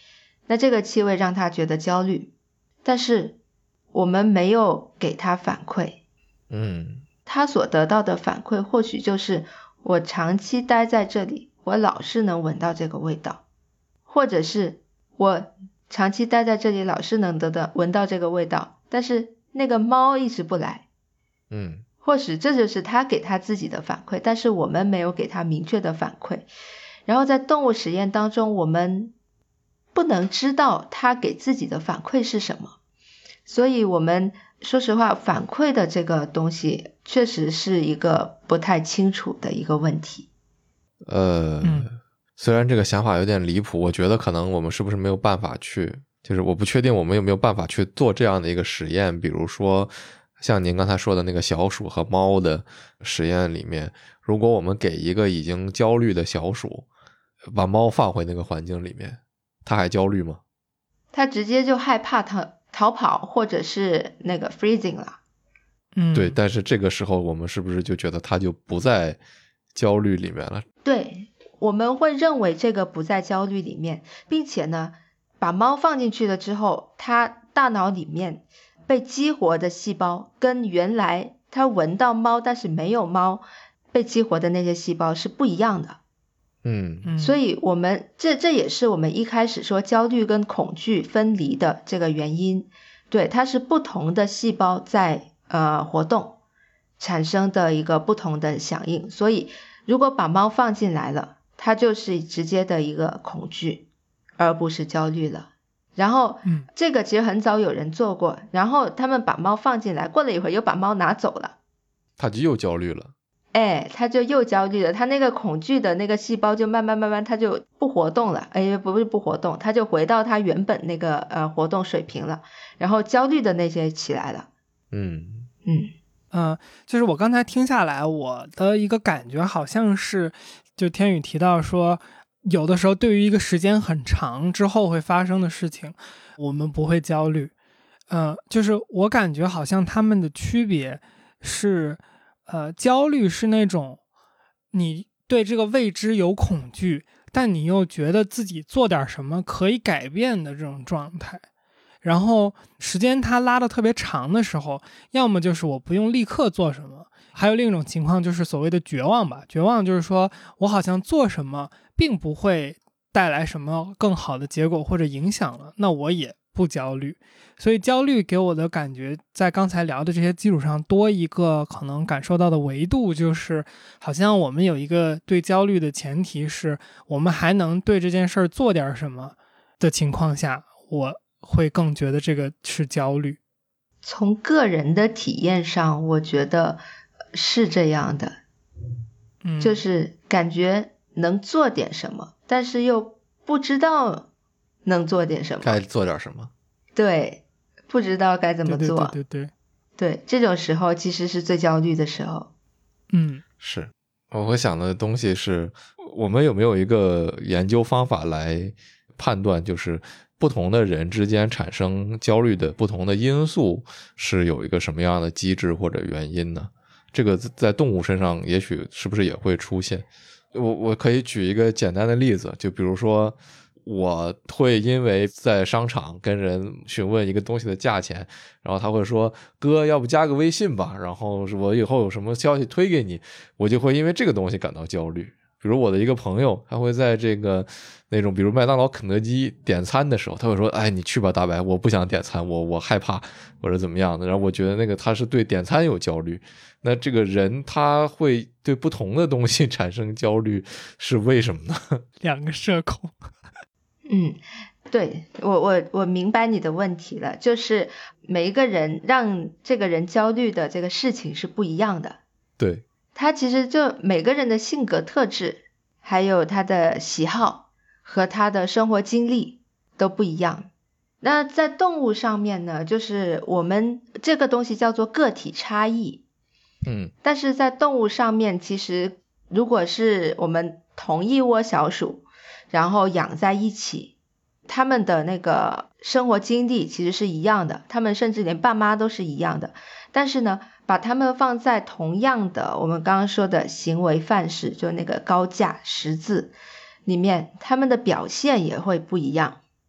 那这个气味让他觉得焦虑，但是我们没有给他反馈， 嗯， 他所得到的反馈或许就是我长期待在这里，我老是能闻到这个味道，或者是我长期待在这里老是能得到闻到这个味道，但是那个猫一直不来。 嗯， 或许这就是他给他自己的反馈，但是我们没有给他明确的反馈。然后在动物实验当中，我们不能知道他给自己的反馈是什么，所以我们说实话，反馈的这个东西确实是一个不太清楚的一个问题。 呃、 嗯、 虽然这个想法有点离谱，我觉得可能我们是不是没有办法去，就是我不确定我们有没有办法去做这样的一个实验，比如说像您刚才说的那个小鼠和猫的实验里面，如果我们给一个已经焦虑的小鼠把猫放回那个环境里面，它还焦虑吗？ 它直接就害怕逃逃跑或者是那个 freezing 了。 嗯， 对，但是这个时候我们是不是就觉得它就不在焦虑里面了？ 对，我们会认为这个不在焦虑里面，并且呢把猫放进去了之后，它大脑里面被激活的细胞跟原来它闻到猫但是没有猫被激活的那些细胞是不一样的。 嗯， 嗯， 所以我们这这也是我们一开始说焦虑跟恐惧分离的这个原因。对，它是不同的细胞在呃活动产生的一个不同的响应。所以如果把猫放进来了，它就是直接的一个恐惧而不是焦虑了。然后嗯， 这个其实很早有人做过，然后他们把猫放进来，过了一会儿又把猫拿走了， 它就又焦虑了。 哎，他就又焦虑了，他那个恐惧的那个细胞就慢慢慢慢他就不活动了，哎，不是不活动，他就回到他原本那个呃活动水平了，然后焦虑的那些起来了。 嗯嗯呃，就是我刚才听下来，我的一个感觉好像是，就天宇提到说，有的时候对于一个时间很长之后会发生的事情，我们不会焦虑。呃，就是我感觉好像他们的区别是，呃，焦虑是那种你对这个未知有恐惧，但你又觉得自己做点什么可以改变的这种状态。然后时间它拉得特别长的时候，要么就是我不用立刻做什么，还有另一种情况就是所谓的绝望吧。绝望就是说我好像做什么并不会带来什么更好的结果或者影响了，那我也不焦虑。所以焦虑给我的感觉，在刚才聊的这些基础上多一个可能感受到的维度，就是好像我们有一个对焦虑的前提是我们还能对这件事儿做点什么的情况下，我会更觉得这个是焦虑。 从个人的体验上我觉得是这样的， 嗯， 就是感觉能做点什么，但是又不知道能做点什么， 该做点什么。 对，不知道该怎么做。 对对对对对， 对，这种时候其实是最焦虑的时候。 嗯， 是，我会想的东西是，我们有没有一个研究方法来判断，就是不同的人之间产生焦虑的不同的因素是有一个什么样的机制或者原因呢？这个在动物身上也许是不是也会出现？我我可以举一个简单的例子，就比如说我会因为在商场跟人询问一个东西的价钱，然后他会说哥要不加个微信吧，然后我以后有什么消息推给你，我就会因为这个东西感到焦虑。比如我的一个朋友，他会在这个那种比如麦当劳肯德基点餐的时候，他会说哎你去吧大白，我不想点餐，我我害怕或者怎么样的，然后我觉得那个他是对点餐有焦虑。那这个人他会对不同的东西产生焦虑是为什么呢？ 两个社恐。 嗯，对，我我我明白你的问题了，就是每一个人让这个人焦虑的这个事情是不一样的。 对， 他其实就每个人的性格特质，还有他的喜好和他的生活经历都不一样。那在动物上面呢，就是我们这个东西叫做个体差异。 嗯， 但是在动物上面，其实如果是我们同一窝小鼠，然后养在一起，他们的那个生活经历其实是一样的，他们甚至连爸妈都是一样的。但是呢，把他们放在同样的我们刚刚说的行为范式，就那个高架十字里面，他们的表现也会不一样。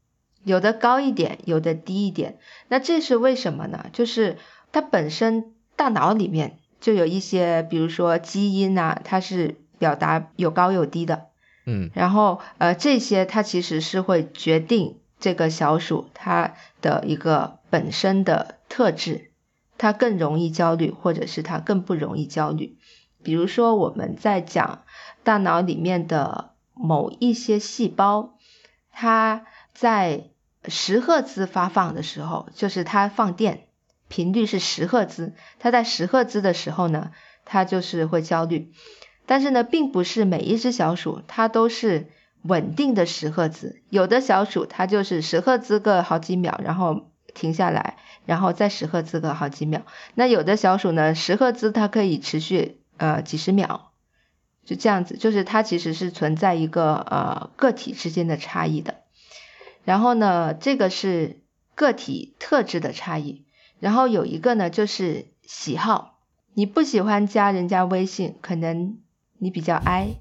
有的高一点，有的低一点。那这是为什么呢？就是它本身大脑里面就有一些，比如说基因啊，它是表达有高有低的。 嗯， 然后呃这些它其实是会决定这个小鼠它的一个本身的特质，它更容易焦虑，或者是它更不容易焦虑。比如说我们在讲大脑里面的某一些细胞，它在十赫兹发放的时候，就是它放电频率是十赫兹，它在十赫兹的时候呢，它就是会焦虑。但是呢，并不是每一只小鼠它都是稳定的十赫兹，有的小鼠它就是十赫兹个好几秒，然后停下来，然后再十赫兹个好几秒。那有的小鼠呢，十赫兹它可以持续呃几十秒，就这样子，就是它其实是存在一个呃个体之间的差异的。然后呢，这个是个体特质的差异。然后有一个呢，就是喜好，你不喜欢加人家微信，可能你比较哀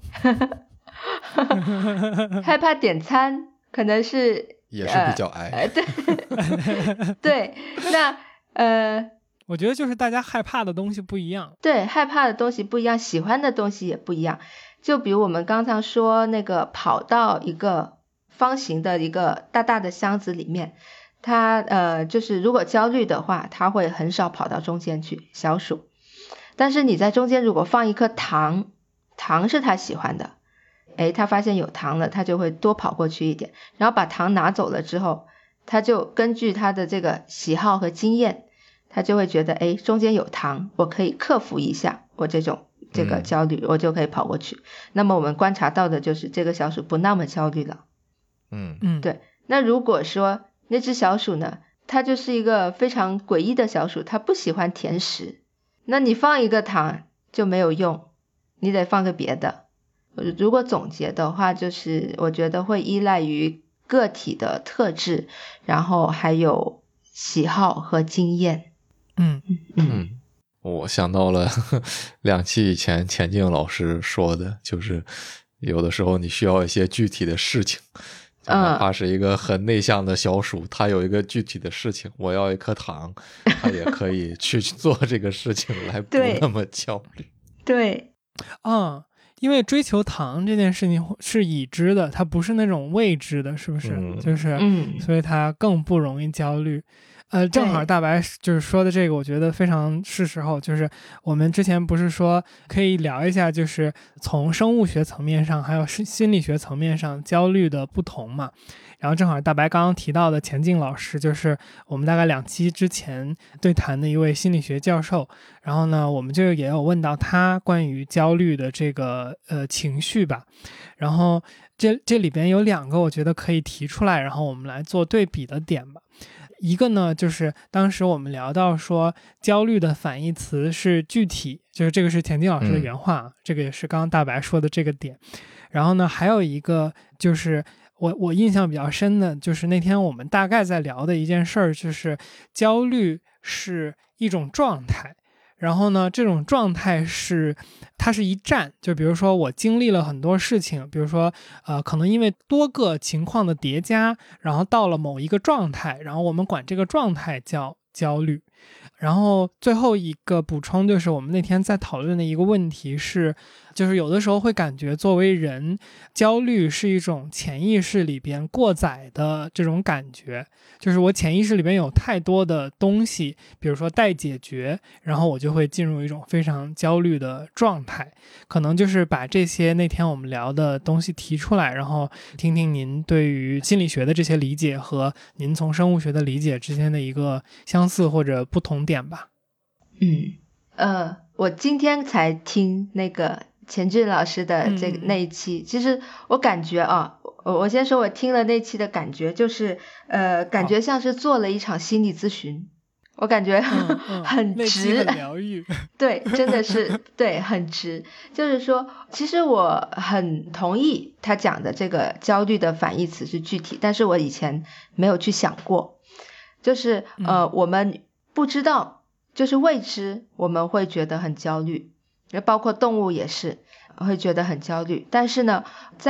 害怕点餐，可能是也是比较哀、 呃、对对，那呃我觉得就是大家害怕的东西不一样。 对，害怕的东西不一样，喜欢的东西也不一样。就比如我们刚才说那个跑到一个方形的一个大大的箱子里面，它呃就是如果焦虑的话，它会很少跑到中间去，小鼠。但是你在中间如果放一颗糖，糖是它喜欢的，诶，它发现有糖了，它就会多跑过去一点，然后把糖拿走了之后，它就根据它的这个喜好和经验，它就会觉得诶，中间有糖，我可以克服一下我这种这个焦虑、嗯、我就可以跑过去。那么我们观察到的就是这个小鼠不那么焦虑了。 嗯嗯， 对。那如果说那只小鼠呢，它就是一个非常诡异的小鼠，它不喜欢甜食，那你放一个糖就没有用，你得放个别的。如果总结的话，就是我觉得会依赖于个体的特质，然后还有喜好和经验。 嗯嗯，我想到了两期以前钱静老师说的，就是有的时候你需要一些具体的事情，哪怕是一个很内向的小鼠，它有一个具体的事情，我要一颗糖，它也可以去做这个事情来不那么焦虑。 对， 啊、嗯，因为追求糖这件事情是已知的，它不是那种未知的，是不是？ 嗯、 就是， 嗯， 所以它更不容易焦虑。呃，正好大白就是说的这个，我觉得非常是时候。就是我们之前不是说可以聊一下，就是从生物学层面上，还有心理学层面上焦虑的不同嘛。然后正好大白刚刚提到的钱静老师，就是我们大概两期之前对谈的一位心理学教授。然后呢，我们就也有问到他关于焦虑的这个呃情绪吧。然后这这里边有两个我觉得可以提出来，然后我们来做对比的点吧。一个呢，就是当时我们聊到说焦虑的反义词是具体，就是这个是钱静老师的原话、嗯、这个也是刚刚大白说的这个点。然后呢，还有一个就是我我印象比较深的，就是那天我们大概在聊的一件事儿，就是焦虑是一种状态。然后呢，这种状态是它是一站，就比如说我经历了很多事情，比如说呃，可能因为多个情况的叠加，然后到了某一个状态，然后我们管这个状态叫焦虑。然后最后一个补充就是我们那天在讨论的一个问题是，就是有的时候会感觉作为人，焦虑是一种潜意识里边过载的这种感觉，就是我潜意识里边有太多的东西，比如说待解决，然后我就会进入一种非常焦虑的状态。可能就是把这些那天我们聊的东西提出来，然后听听您对于心理学的这些理解和您从生物学的理解之间的一个相似或者不同点吧。 嗯，呃，我今天才听那个钱俊老师的这个、嗯、那一期，其实我感觉啊，我我先说我听了那期的感觉，就是呃，感觉像是做了一场心理咨询，我感觉、 嗯嗯、 很直， 很疗愈， 对，真的是对，很直。就是说，其实我很同意他讲的这个焦虑的反义词是具体，但是我以前没有去想过，就是呃、嗯，我们不知道。就是未知我们会觉得很焦虑，包括动物也是会觉得很焦虑，但是呢在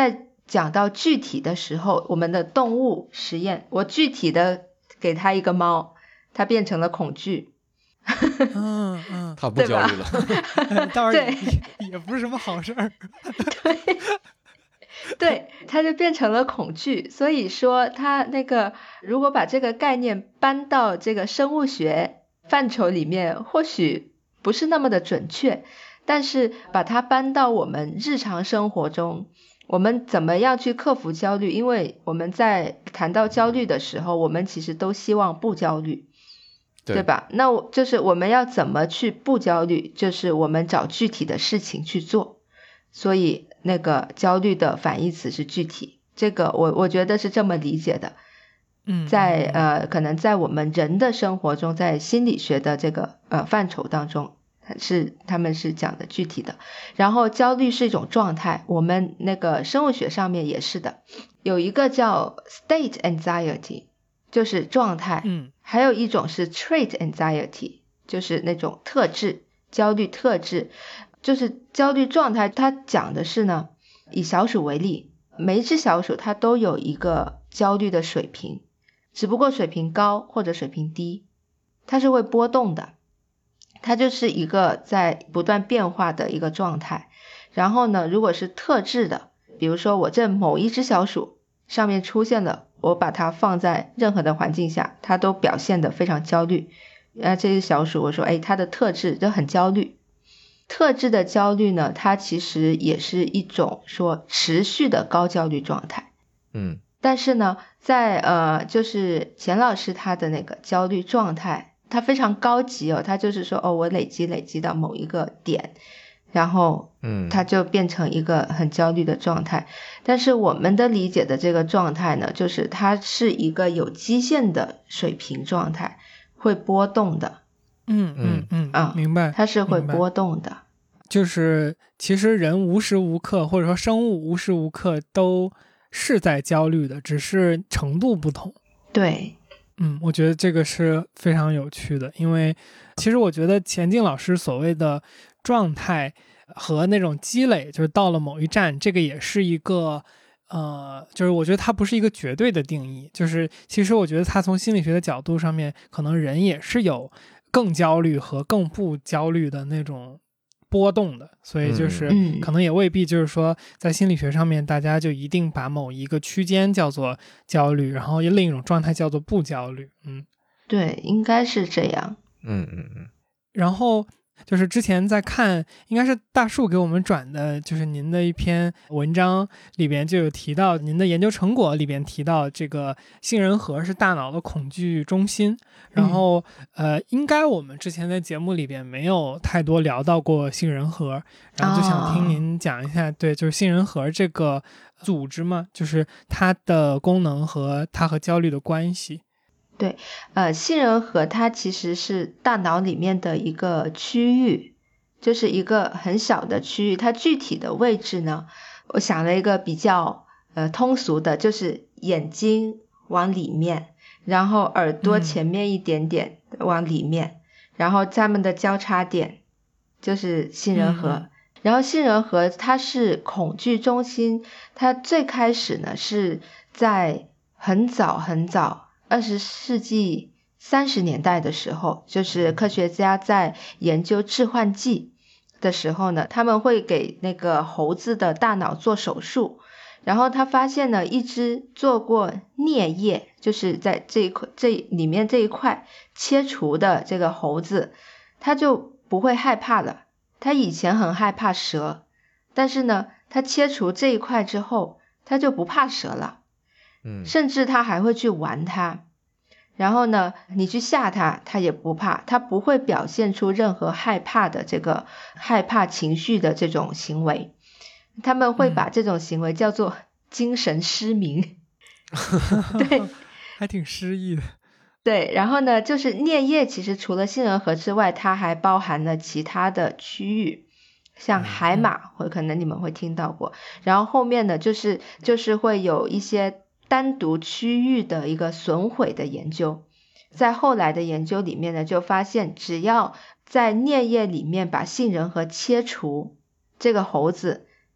讲到具体的时候，我们的动物实验，我具体的给他一个猫，它变成了恐惧。 嗯嗯， 他不焦虑了， 倒是 也, 也不是什么好事儿。 对，对，它就变成了恐惧。所以说，它那个如果把这个概念搬到这个生物学范畴里面，或许不是那么的准确，但是把它搬到我们日常生活中，我们怎么样去克服焦虑？因为我们在谈到焦虑的时候，我们其实都希望不焦虑。对, 对吧？那就是我们要怎么去不焦虑，就是我们找具体的事情去做。所以那个焦虑的反义词是具体，这个我我觉得是这么理解的。 嗯， 在呃可能在我们人的生活中，在心理学的这个呃范畴当中，是他们是讲的具体的。然后焦虑是一种状态，我们那个生物学上面也是的，有一个叫 state anxiety， 就是状态。 嗯。 还有一种是 trait anxiety， 就是那种特质，焦虑特质，就是焦虑状态。它讲的是呢，以小鼠为例，每一只小鼠它都有一个焦虑的水平，只不过水平高或者水平低，它是会波动的，它就是一个在不断变化的一个状态。然后呢，如果是特质的，比如说我这某一只小鼠上面出现了，我把它放在任何的环境下，它都表现得非常焦虑。呃，这只小鼠我说，哎，它的特质就很焦虑。特质的焦虑呢，它其实也是一种说持续的高焦虑状态。 嗯， 但是呢，在呃，就是钱老师他的那个焦虑状态，它非常高级哦，它就是说，哦，我累积累积到某一个点。然后嗯，它就变成一个很焦虑的状态。但是我们的理解的这个状态呢，就是它是一个有基线的水平状态，会波动的。 嗯嗯嗯啊，明白， 它是会波动的。 就是其实人无时无刻，或者说生物无时无刻都是在焦虑的，只是程度不同。 对， 嗯，我觉得这个是非常有趣的，因为其实我觉得钱静老师所谓的状态和那种积累，就是到了某一站，这个也是一个呃，就是我觉得它不是一个绝对的定义，就是其实我觉得它从心理学的角度上面，可能人也是有更焦虑和更不焦虑的那种波动的，所以就是可能也未必就是说在心理学上面大家就一定把某一个区间叫做焦虑，然后另一种状态叫做不焦虑。嗯， 对，应该是这样。 嗯嗯嗯。 然后就是之前在看，应该是大树给我们转的，就是您的一篇文章里边就有提到，您的研究成果里边提到这个杏仁核是大脑的恐惧中心。然后、嗯、呃，应该我们之前在节目里边没有太多聊到过杏仁核，然后就想听您讲一下，哦、对，就是杏仁核这个组织嘛，就是它的功能和它和焦虑的关系。 对，呃，杏仁核它其实是大脑里面的一个区域，就是一个很小的区域。它具体的位置呢，我想了一个比较呃通俗的，就是眼睛往里面，然后耳朵前面一点点往里面，嗯、然后它们的交叉点就是杏仁核。嗯、然后杏仁核它是恐惧中心，它最开始呢是在很早很早。二十世纪三十年代的时候，就是科学家在研究致幻剂的时候呢，他们会给那个猴子的大脑做手术，然后他发现呢，一只做过颞叶，就是在这一块这里面这一块切除的这个猴子，他就不会害怕了。他以前很害怕蛇，但是呢，他切除这一块之后，他就不怕蛇了。甚至他还会去玩它，然后呢，你去吓他，他也不怕，他不会表现出任何害怕的这个害怕情绪的这种行为。他们会把这种行为叫做精神失明。嗯、对， 还挺诗意的。 对，然后呢，就是颞叶其实除了杏仁核之外，它还包含了其他的区域。像海马，或可能你们会听到过，然后后面呢，就是就是会有一些单独区域的一个损毁的研究。在后来的研究里面呢，就发现只要在颞叶里面把杏仁核切除，这个猴子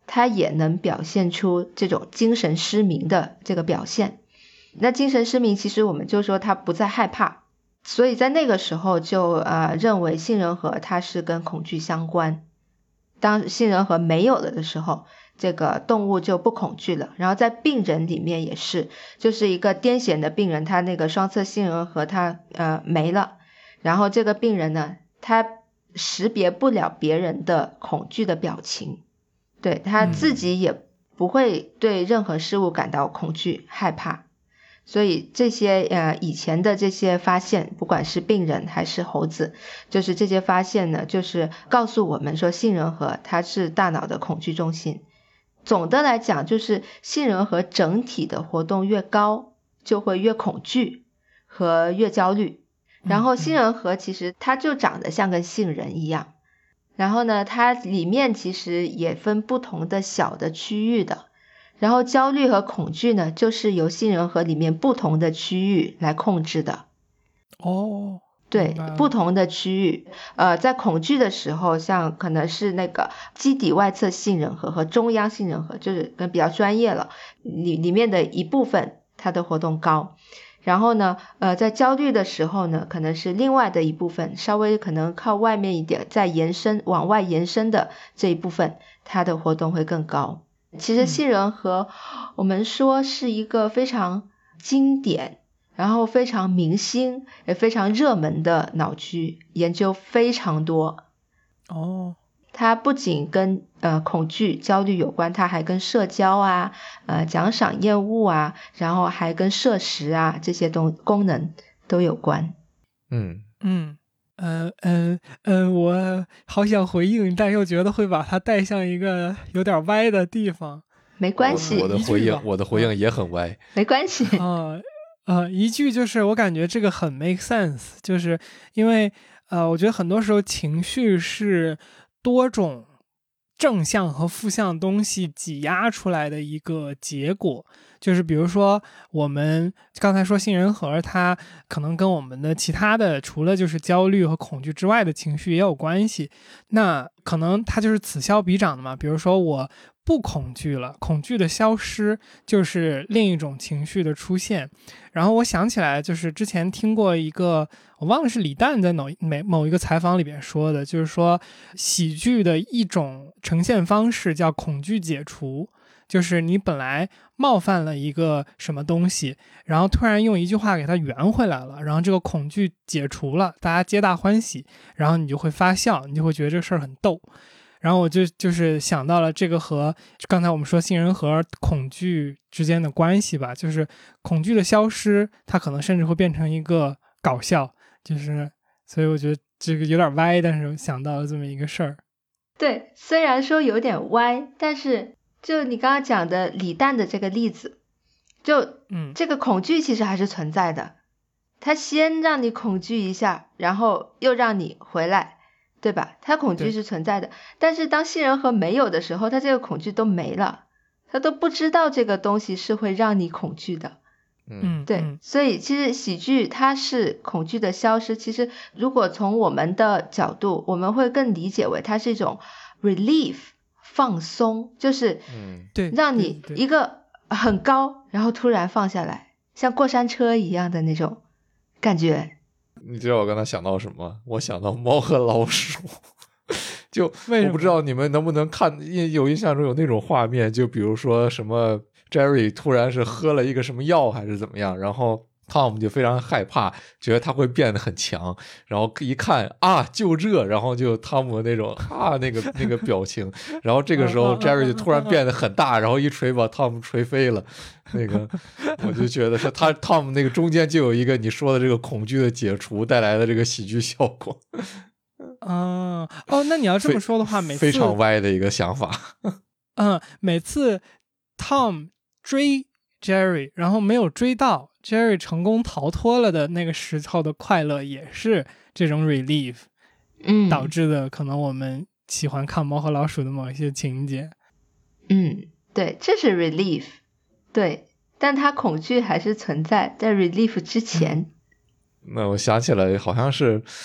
它也能表现出这种精神失明的这个表现。那精神失明其实我们就说他不再害怕，所以在那个时候就呃认为杏仁核它是跟恐惧相关。当杏仁核没有了的时候，这个动物就不恐惧了。然后在病人里面也是，就是一个癫痫的病人，他那个双侧杏仁核他呃没了，然后这个病人呢，他识别不了别人的恐惧的表情，对，他自己也不会对任何事物感到恐惧害怕。所以这些呃以前的这些发现，不管是病人还是猴子，就是这些发现呢，就是告诉我们说杏仁核它是大脑的恐惧中心。总的来讲，就是杏仁核整体的活动越高，就会越恐惧和越焦虑。然后杏仁核其实它就长得像跟杏仁一样，然后呢它里面其实也分不同的小的区域的。然后焦虑和恐惧呢，就是由杏仁核里面不同的区域来控制的。 哦， 对，不同的区域，呃，在恐惧的时候，像可能是那个基底外侧杏仁核和中央杏仁核，就是跟比较专业了，里里面的一部分它的活动高。然后呢，呃，在焦虑的时候呢，可能是另外的一部分，稍微可能靠外面一点，再延伸往外延伸的这一部分，它的活动会更高。其实杏仁核我们说是一个非常经典，然后非常明星也非常热门的脑区，研究非常多。 哦， 它不仅跟呃恐惧焦虑有关，它还跟社交啊呃奖赏厌恶啊，然后还跟摄食啊这些东功能都有关。 嗯嗯呃呃呃，我好想回应，但又觉得会把它带向一个有点歪的地方。 没关系， 我的回应，我的回应也很歪。 没关系。 啊呃，一句就是我感觉这个很 make sense， 就是因为呃，我觉得很多时候情绪是多种正向和负向东西挤压出来的一个结果。就是比如说我们刚才说杏仁核，它可能跟我们的其他的除了就是焦虑和恐惧之外的情绪也有关系，那可能它就是此消彼长的嘛。比如说我不恐惧了，恐惧的消失就是另一种情绪的出现。然后我想起来，就是之前听过一个，我忘了是李诞在某某一个采访里边说的，就是说喜剧的一种呈现方式叫恐惧解除，就是你本来冒犯了一个什么东西，然后突然用一句话给它圆回来了，然后这个恐惧解除了，大家皆大欢喜，然后你就会发笑，你就会觉得这个事儿很逗。然后我就就是想到了这个和刚才我们说杏仁核恐惧之间的关系吧，就是恐惧的消失，它可能甚至会变成一个搞笑，就是所以我觉得这个有点歪，但是想到了这么一个事儿。 对，虽然说有点歪，但是就你刚刚讲的李诞的这个例子，就嗯， 这个恐惧其实还是存在的，他先让你恐惧一下，然后又让你回来，对吧？他恐惧是存在的，但是当杏仁核没有的时候，他这个恐惧都没了，他都不知道这个东西是会让你恐惧的。 嗯， 对， 嗯所以其实喜剧它是恐惧的消失，其实如果从我们的角度，我们会更理解为它是一种 relief 放松，就是对， 让你一个很高然后突然放下来，像过山车一样的那种感觉。 你知道我刚才想到什么？我想到猫和老鼠。就我不知道你们能不能看，有印象中有那种画面，就比如说什么 Jerry 突然是喝了一个什么药还是怎么样，然后 Tom 就非常害怕，觉得他会变得很强，然后一看啊就这，然后就汤姆那种啊那个那个表情，然后这个时候 Jerry 就突然变得很大，然后一锤把 Tom 锤飞了。那个我就觉得是他 Tom 那个中间就有一个你说的这个恐惧的解除带来的这个喜剧效果。 啊哦，那你要这么说的话，每次非常歪的一个想法。 嗯，每次 Tom 追 Jerry 然后没有追到 Jerry 成功逃脱了的那个时候的快乐，也是这种 relief 嗯导致的，可能我们喜欢看猫和老鼠的某一些情节。 嗯，对，这是 relief， 对，但它恐惧还是存在在 relief 之前。 那我想起来好像是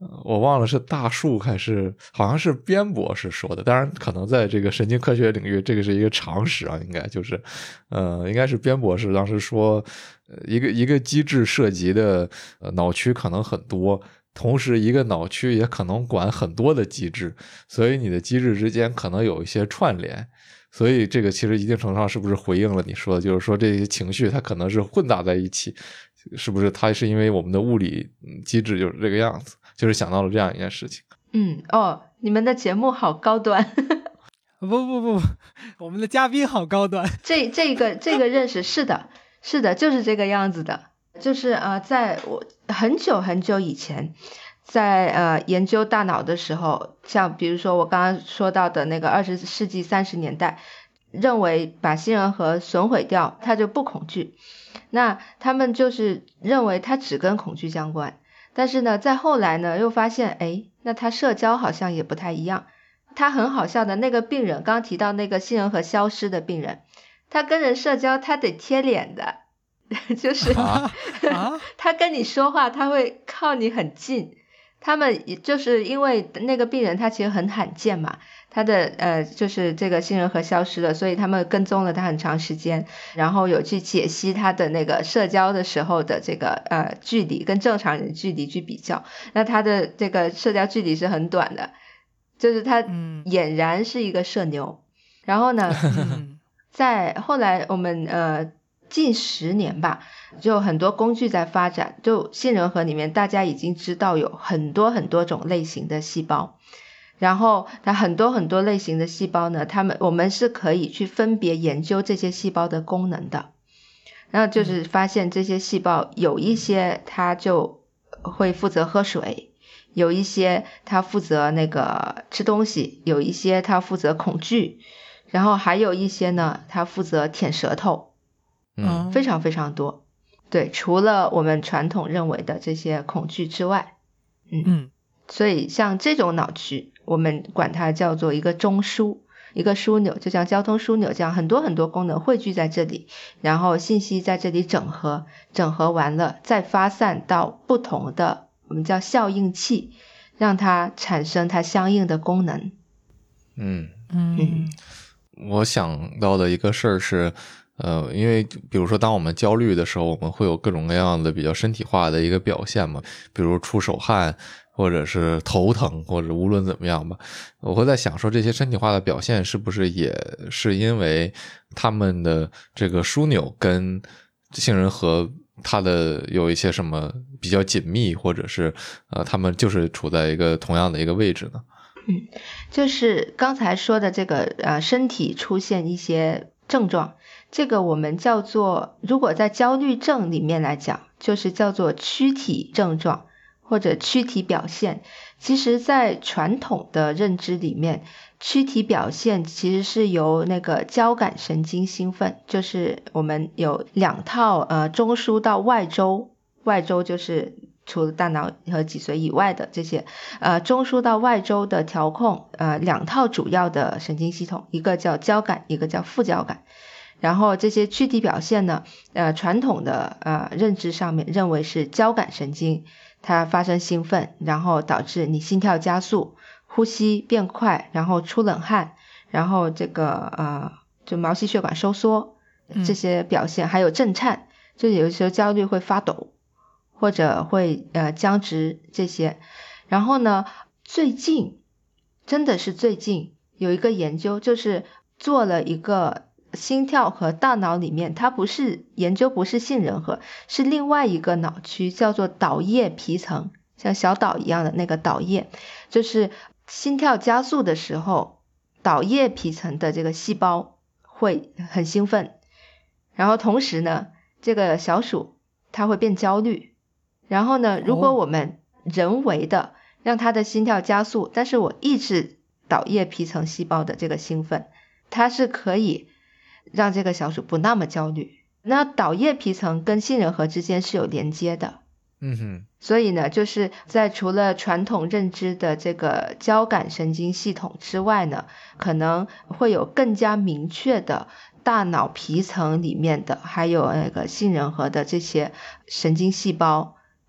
我忘了是大树还是好像是边博士说的，当然可能在这个神经科学领域这个是一个常识啊，应该就是呃应该是边博士当时说呃一个一个机制涉及的呃脑区可能很多，同时一个脑区也可能管很多的机制，所以你的机制之间可能有一些串联，所以这个其实一定程度上是不是回应了你说的，就是说这些情绪它可能是混杂在一起，是不是它是因为我们的物理机制就是这个样子，就是想到了这样一件事情。 嗯，哦，你们的节目好高端。 不不不，我们的嘉宾好高端。 这这个这个认识是的，是的，就是这个样子的。就是呃，在我很久很久以前，在呃研究大脑的时候，像比如说我刚刚说到的那个二十世纪三十年代，认为把杏仁核损毁掉，它就不恐惧。那他们就是认为它只跟恐惧相关。但是呢，在后来呢，又发现，哎，那他社交好像也不太一样。他很好笑的那个病人，刚刚提到那个杏仁核消失的病人，他跟人社交他得贴脸的，就是啊他跟你说话他会靠你很近。他们就是因为那个病人他其实很罕见嘛，他的呃就是这个杏仁核消失了，所以他们跟踪了他很长时间，然后有去解析他的那个社交的时候的这个呃距离跟正常人的距离去比较，那他的这个社交距离是很短的，就是他俨然是一个社牛。然后呢在后来我们呃近十年吧，就很多工具在发展，就杏仁核里面大家已经知道有很多很多种类型的细胞，然后它很多很多类型的细胞呢，它们我们是可以去分别研究这些细胞的功能的。然后就是发现这些细胞有一些它就会负责喝水，有一些它负责那个吃东西，有一些它负责恐惧，然后还有一些呢它负责舔舌头。 嗯， 非常非常多。对，除了我们传统认为的这些恐惧之外，嗯嗯，所以像这种脑区，我们管它叫做一个中枢，一个枢纽，就像交通枢纽这样，很多很多功能汇聚在这里，然后信息在这里整合，整合完了再发散到不同的我们叫效应器，让它产生它相应的功能。 嗯嗯， 我想到的一个事儿是呃，因为比如说当我们焦虑的时候，我们会有各种各样的比较身体化的一个表现嘛，比如出手汗，或者是头疼，或者无论怎么样吧，我会在想说这些身体化的表现是不是也是因为他们的这个枢纽跟杏仁核它的有一些什么比较紧密，或者是呃他们就是处在一个同样的一个位置呢？ 嗯，就是刚才说的这个呃身体出现一些症状，这个我们叫做，如果在焦虑症里面来讲，就是叫做躯体症状或者躯体表现。其实在传统的认知里面，躯体表现其实是由那个交感神经兴奋，就是我们有两套呃中枢到外周，外周就是除了大脑和脊髓以外的这些呃中枢到外周的调控，呃两套主要的神经系统，一个叫交感，一个叫副交感。然后这些躯体表现呢，呃，传统的呃认知上面认为是交感神经它发生兴奋，然后导致你心跳加速，呼吸变快，然后出冷汗，然后这个呃就毛细血管收缩这些表现，还有震颤，就有时候焦虑会发抖或者会呃僵直这些。然后呢，最近真的是最近有一个研究，就是做了一个心跳和大脑里面，它不是研究不是杏仁核，是另外一个脑区，叫做岛叶皮层，像小岛一样的那个岛叶，就是心跳加速的时候，岛叶皮层的这个细胞会很兴奋，然后同时呢，这个小鼠它会变焦虑。然后呢，如果我们人为的让它的心跳加速，但是我抑制岛叶皮层细胞的这个兴奋，它是可以让这个小鼠不那么焦虑。那岛叶皮层跟杏仁核之间是有连接的， 嗯哼， 所以呢，就是在除了传统认知的这个交感神经系统之外呢，可能会有更加明确的大脑皮层里面的，还有那个杏仁核的这些神经细胞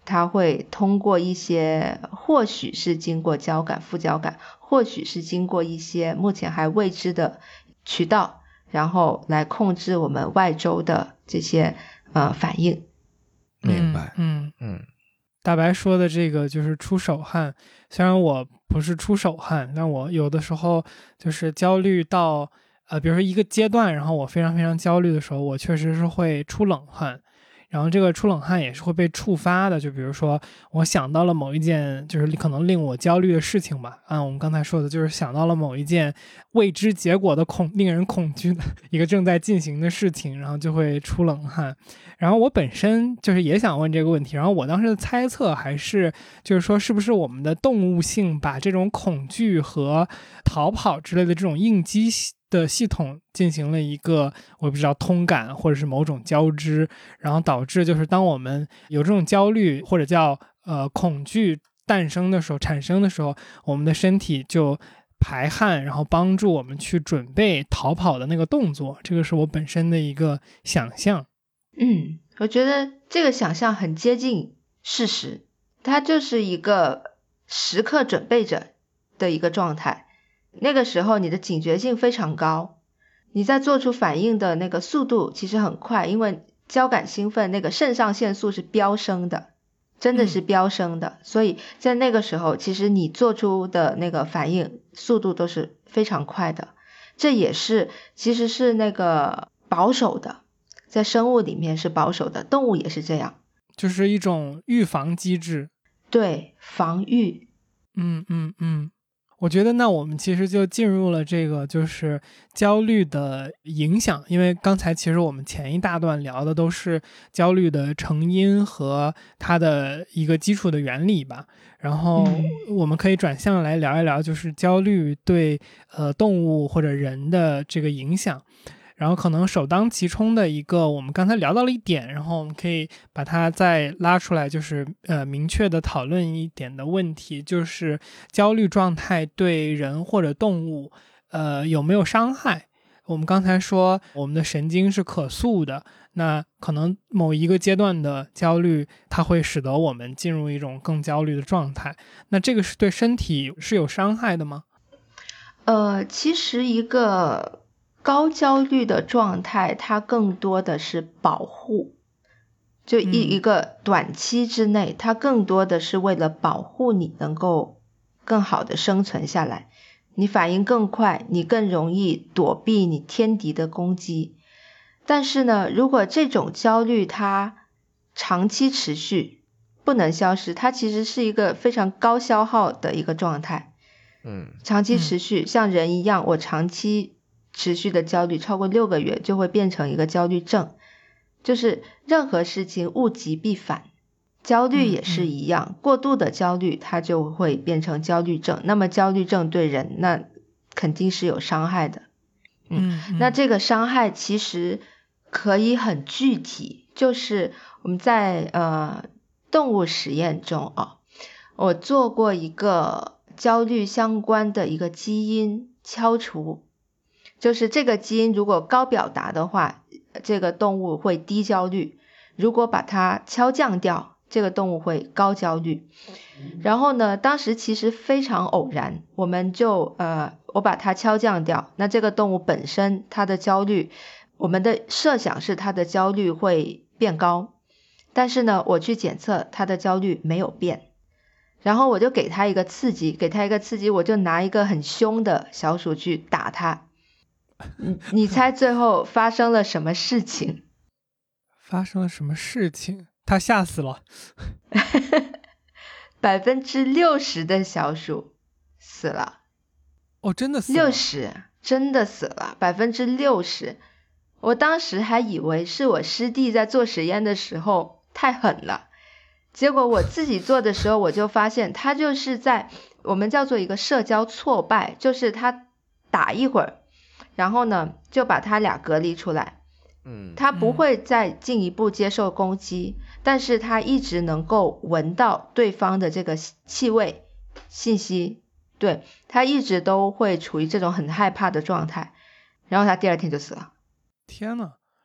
它会通过一些或许是经过交感、副交感，或许是经过一些目前还未知的渠道，然后来控制我们外周的这些呃反应。 明白。 嗯嗯， 大白说的这个就是出手汗，虽然我不是出手汗，但我有的时候就是焦虑到呃，比如说一个阶段，然后我非常非常焦虑的时候，我确实是会出冷汗。然后这个出冷汗也是会被触发的，就比如说我想到了某一件就是可能令我焦虑的事情吧，按我们刚才说的，就是想到了某一件未知结果的恐令人恐惧的一个正在进行的事情，然后就会出冷汗。然后我本身就是也想问这个问题，然后我当时的猜测还是就是说是不是我们的动物性把这种恐惧和逃跑之类的这种应激的系统进行了一个我不知道通感或者是某种交织，然后导致就是当我们有这种焦虑或者叫呃恐惧诞生的时候产生的时候，我们的身体就排汗，然后帮助我们去准备逃跑的那个动作。这个是我本身的一个想象。 嗯，我觉得这个想象很接近事实，它就是一个时刻准备着的一个状态。那个时候你的警觉性非常高，你在做出反应的那个速度其实很快，因为交感兴奋那个肾上腺素是飙升的，真的是飙升的、嗯、所以在那个时候其实你做出的那个反应速度都是非常快的。这也是其实是那个保守的，在生物里面是保守的，动物也是这样， 就是一种预防机制。 对，防御。 嗯嗯嗯，我觉得那我们其实就进入了这个就是焦虑的影响，因为刚才其实我们前一大段聊的都是焦虑的成因和它的一个基础的原理吧，然后我们可以转向来聊一聊就是焦虑对呃动物或者人的这个影响。然后可能首当其冲的一个我们刚才聊到了一点，然后我们可以把它再拉出来，就是呃明确的讨论一点的问题，就是焦虑状态对人或者动物呃有没有伤害。我们刚才说我们的神经是可塑的，那可能某一个阶段的焦虑它会使得我们进入一种更焦虑的状态，那这个是对身体是有伤害的吗？ 呃，其实一个高焦虑的状态它更多的是保护，就一、嗯、一个短期之内它更多的是为了保护你能够更好的生存下来，你反应更快，你更容易躲避你天敌的攻击。但是呢，如果这种焦虑它长期持续不能消失，它其实是一个非常高消耗的一个状态。 嗯， 长期持续、嗯、像人一样，我长期持续的焦虑超过六个月就会变成一个焦虑症，就是任何事情物极必反，焦虑也是一样、嗯嗯、过度的焦虑它就会变成焦虑症，那么焦虑症对人那肯定是有伤害的。嗯, 嗯, 嗯那这个伤害其实可以很具体，就是我们在呃动物实验中啊、哦，我做过一个焦虑相关的一个基因敲除，就是这个基因如果高表达的话，这个动物会低焦虑，如果把它敲降掉，这个动物会高焦虑。然后呢，当时其实非常偶然，我们就呃，我把它敲降掉，那这个动物本身它的焦虑，我们的设想是它的焦虑会变高，但是呢，我去检测它的焦虑没有变。然后我就给它一个刺激，给它一个刺激，我就拿一个很凶的小鼠去打它。你你猜最后发生了什么事情？ 发生了什么事情？它吓死了。 百分之六十的小鼠死了。 哦，真的死了？ 六十，真的死了，百分之六十。我当时还以为是我师弟在做实验的时候太狠了。结果我自己做的时候，我就发现他就是在我们叫做一个社交挫败，就是他打一会儿，然后呢就把他俩隔离出来， 嗯， 他不会再进一步接受攻击，嗯、但是他一直能够闻到对方的这个气味信息，对，他一直都会处于这种很害怕的状态，然后他第二天就死了。 天哪！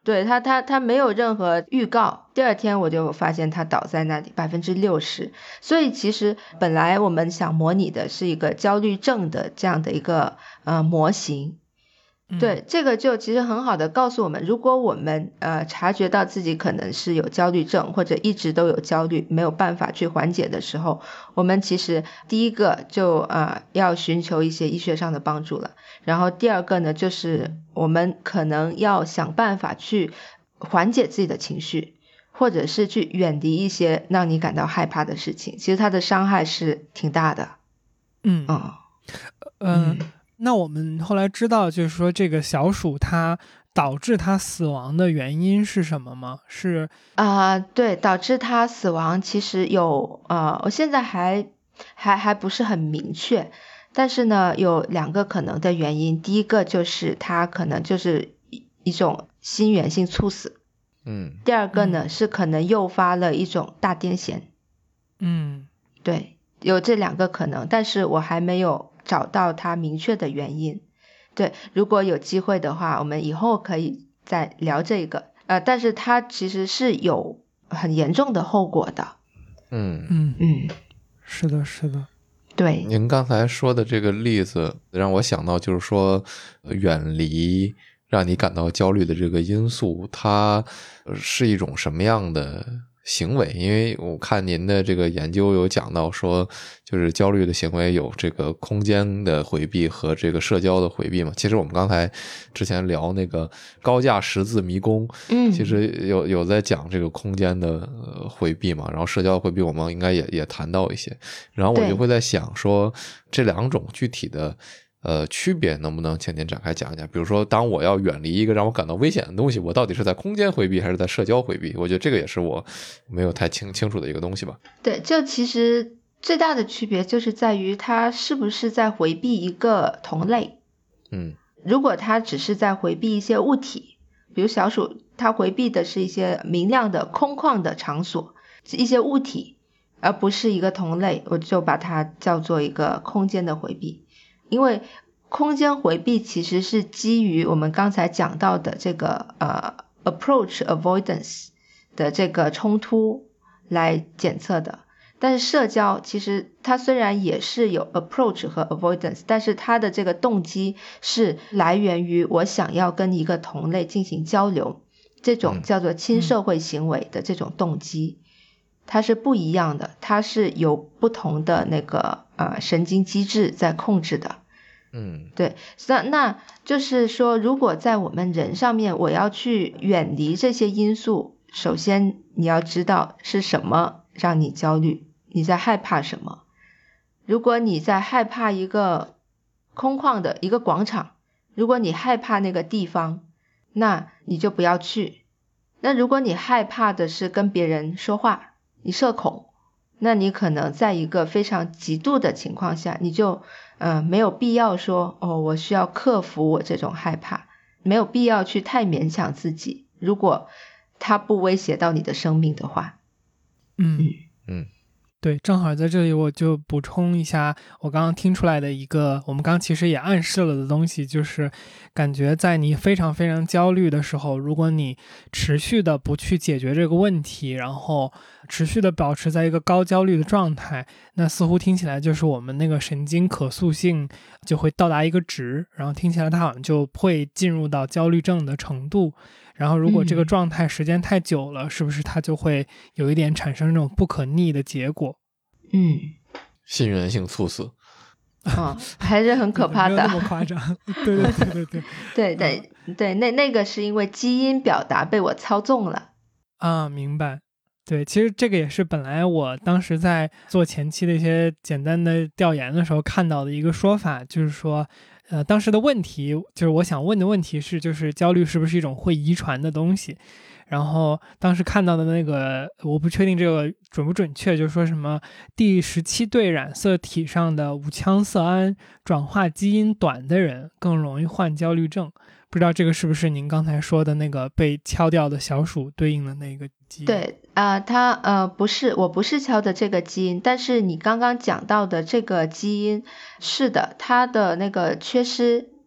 对他他他没有任何预告，第二天我就发现他倒在那里百分之六十。所以其实本来我们想模拟的是一个焦虑症的这样的一个呃模型。对，这个就其实很好的告诉我们，如果我们呃察觉到自己可能是有焦虑症，或者一直都有焦虑没有办法去缓解的时候，我们其实第一个就呃要寻求一些医学上的帮助了。然后第二个呢，就是我们可能要想办法去缓解自己的情绪，或者是去远离一些让你感到害怕的事情，其实它的伤害是挺大的。 嗯嗯嗯。那我们后来知道，就是说这个小鼠它导致它死亡的原因是什么吗？是啊、呃，对，导致它死亡其实有呃，我现在还还还不是很明确，但是呢，有两个可能的原因。第一个就是它可能就是一种心源性猝死， 嗯。 第二个呢、 嗯、 是可能诱发了一种大癫痫。 嗯， 对，有这两个可能，但是我还没有找到它明确的原因。对，如果有机会的话，我们以后可以再聊这个。呃，但是它其实是有很严重的后果的。 嗯嗯嗯， 是的，是的。 对， 您刚才说的这个例子让我想到，就是说远离让你感到焦虑的这个因素，它是一种什么样的行为？因为我看您的这个研究有讲到说，就是焦虑的行为有这个空间的回避和这个社交的回避嘛。其实我们刚才之前聊那个高架十字迷宫， 嗯， 其实有有在讲这个空间的呃回避嘛，然后社交回避我们应该也也谈到一些，然后我就会在想说这两种具体的呃，区别能不能请您展开讲一讲？比如说，当我要远离一个让我感到危险的东西，我到底是在空间回避还是在社交回避？我觉得这个也是我没有太清清楚的一个东西吧。 对，就其实最大的区别就是在于它是不是在回避一个同类。 嗯， 如果它只是在回避一些物体，比如小鼠，它回避的是一些明亮的空旷的场所，一些物体，而不是一个同类，我就把它叫做一个空间的回避。因为空间回避其实是基于我们刚才讲到的这个呃 approach avoidance 的这个冲突来检测的，但是社交其实它虽然也是有 approach 和 avoidance， 但是它的这个动机是来源于我想要跟一个同类进行交流，这种叫做亲社会行为的这种动机，它是不一样的，它是有不同的那个呃神经机制在控制的。 嗯， 对，那那就是说，如果在我们人上面，我要去远离这些因素，首先你要知道是什么让你焦虑，你在害怕什么。如果你在害怕一个空旷的一个广场，如果你害怕那个地方，那你就不要去。那如果你害怕的是跟别人说话，你社恐，那你可能在一个非常极度的情况下，你就呃没有必要说哦，我需要克服我这种害怕，没有必要去太勉强自己，如果它不威胁到你的生命的话。 嗯嗯， 对，正好在这里我就补充一下我刚刚听出来的一个我们刚刚其实也暗示了的东西，就是感觉在你非常非常焦虑的时候，如果你持续的不去解决这个问题，然后持续的保持在一个高焦虑的状态，那似乎听起来就是我们那个神经可塑性就会到达一个值，然后听起来它好像就会进入到焦虑症的程度，然后如果这个状态时间太久了、嗯、是不是它就会有一点产生这种不可逆的结果。 嗯， 心源性猝死哦，还是很可怕的。 没有那么夸张。对对对对对对对对，那那个是因为基因表达被我操纵了啊，明白。对，其实这个也是本来我当时在做前期的一些简单的调研的时候看到的一个说法，就是说呃，当时的问题就是我想问的问题是，就是焦虑是不是一种会遗传的东西，然后当时看到的那个我不确定这个准不准确，就是说什么第十七对染色体上的五羟色胺转化基因短的人更容易患焦虑症，不知道这个是不是您刚才说的那个被敲掉的小鼠对应的那个基因。 对啊、呃，它呃不是，我不是敲的这个基因，但是你刚刚讲到的这个基因是的，它的那个缺失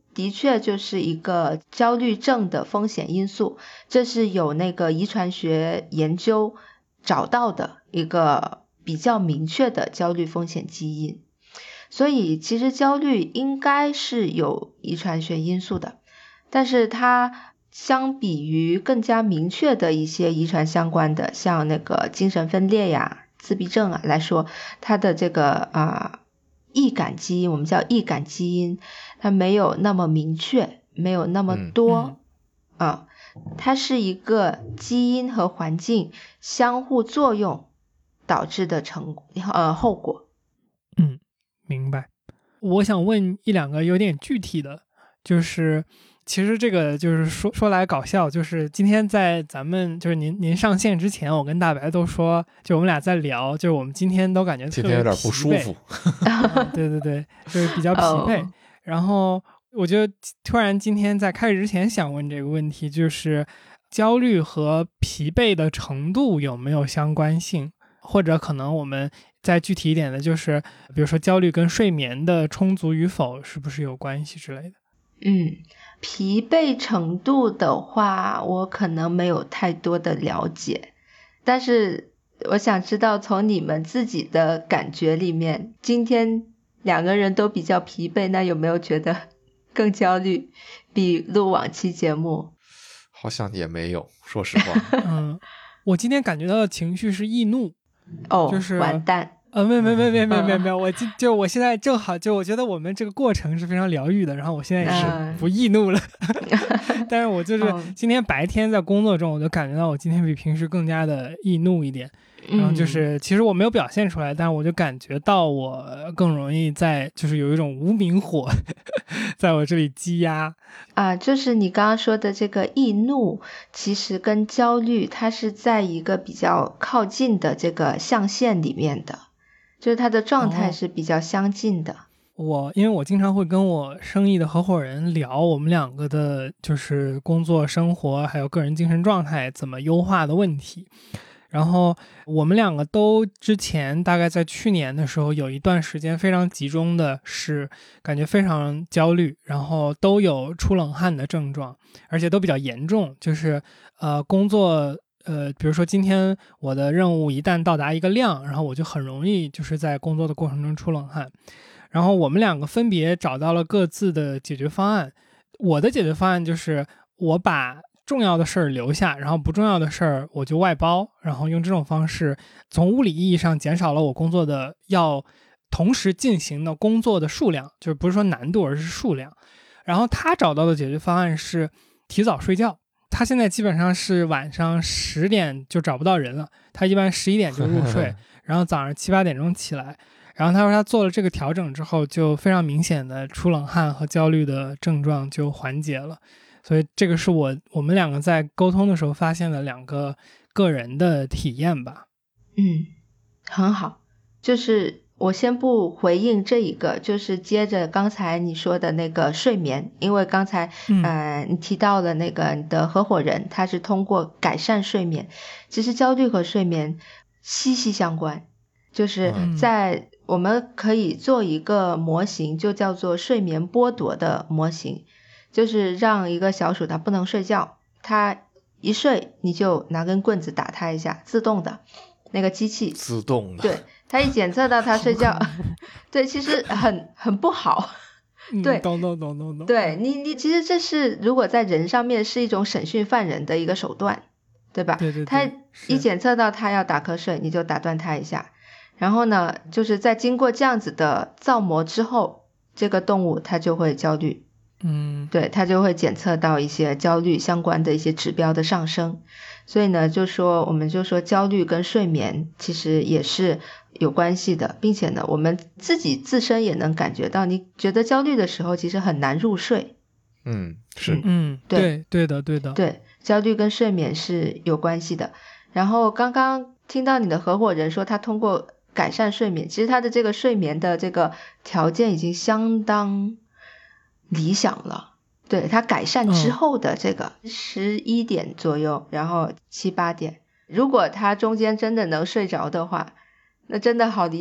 的确就是一个焦虑症的风险因素，这是有那个遗传学研究找到的一个比较明确的焦虑风险基因。所以其实焦虑应该是有遗传学因素的，但是它相比于更加明确的一些遗传相关的，像那个精神分裂呀、自闭症啊来说，它的这个啊、呃、易感基因，我们叫易感基因，它没有那么明确，没有那么多、嗯、啊，它是一个基因和环境相互作用导致的成呃后果。 嗯，明白。我想问一两个有点具体的，就是其实这个就是说说来搞笑，就是今天在咱们就是您您上线之前，我跟大白都说，就我们俩在聊，就是我们今天都感觉特别今天有点不舒服、 嗯、对对对，就是比较疲惫、oh. 然后我就突然今天在开始之前想问这个问题，就是焦虑和疲惫的程度有没有相关性，或者可能我们再具体一点的，就是比如说焦虑跟睡眠的充足与否是不是有关系之类的。 嗯，疲惫程度的话我可能没有太多的了解，但是我想知道从你们自己的感觉里面，今天两个人都比较疲惫，那有没有觉得更焦虑，比录往期节目？ 好像也没有，说实话。 嗯，我今天感觉到的情绪是易怒。 哦， 就是完蛋。 呃，没没没没没没没，我就就我现在正好就我觉得我们这个过程是非常疗愈的，然后我现在也是不易怒了，嗯、但是我就是今天白天在工作中，我就感觉到我今天比平时更加的易怒一点。然后就是其实我没有表现出来，但是我就感觉到我更容易在就是有一种无名火在我这里积压啊，就是你刚刚说的这个易怒其实跟焦虑它是在一个比较靠近的这个象限里面的，就是它的状态是比较相近的。 哦、我因为我经常会跟我生意的合伙人聊我们两个的就是工作生活还有个人精神状态怎么优化的问题，然后我们两个都之前大概在去年的时候有一段时间非常集中的是感觉非常焦虑，然后都有出冷汗的症状，而且都比较严重，就是呃工作呃比如说今天我的任务一旦到达一个量，然后我就很容易就是在工作的过程中出冷汗。然后我们两个分别找到了各自的解决方案。我的解决方案就是我把重要的事儿留下，然后不重要的事儿我就外包，然后用这种方式从物理意义上减少了我工作的要同时进行的工作的数量，就是不是说难度而是数量。然后他找到的解决方案是提早睡觉，他现在基本上是晚上十点就找不到人了，他一般十一点就入睡然后早上七八点钟起来。然后他说他做了这个调整之后，就非常明显的出冷汗和焦虑的症状就缓解了。所以这个是我我们两个在沟通的时候发现的两个个人的体验吧。 嗯，很好。就是我先不回应这一个，就是接着刚才你说的那个睡眠，因为刚才、嗯、呃你提到了那个你的合伙人他是通过改善睡眠，其实焦虑和睡眠息息相关，就是在我们可以做一个模型，就叫做睡眠剥夺的模型，就是让一个小鼠它不能睡觉，它一睡你就拿根棍子打它一下，自动的那个机器自动的， 对，它一检测到它睡觉对，其实很很不好对， 懂懂懂懂懂， 对你你其实这是如果在人上面是一种审讯犯人的一个手段，对吧？ 对对对， 它一检测到它要打瞌睡，你就打断它一下，然后呢就是在经过这样子的造模之后，这个动物它就会焦虑， 嗯， 对，它就会检测到一些焦虑相关的一些指标的上升。所以呢就说我们就说焦虑跟睡眠其实也是有关系的，并且呢我们自己自身也能感觉到，你觉得焦虑的时候其实很难入睡。 嗯，是， 嗯，对对的对的， 对，焦虑跟睡眠是有关系的。然后刚刚听到你的合伙人说他通过改善睡眠，其实他的这个睡眠的这个条件已经相当理想了，对，他改善之后的这个十一点左右、嗯、然后七八点，如果他中间真的能睡着的话，那真的好理想。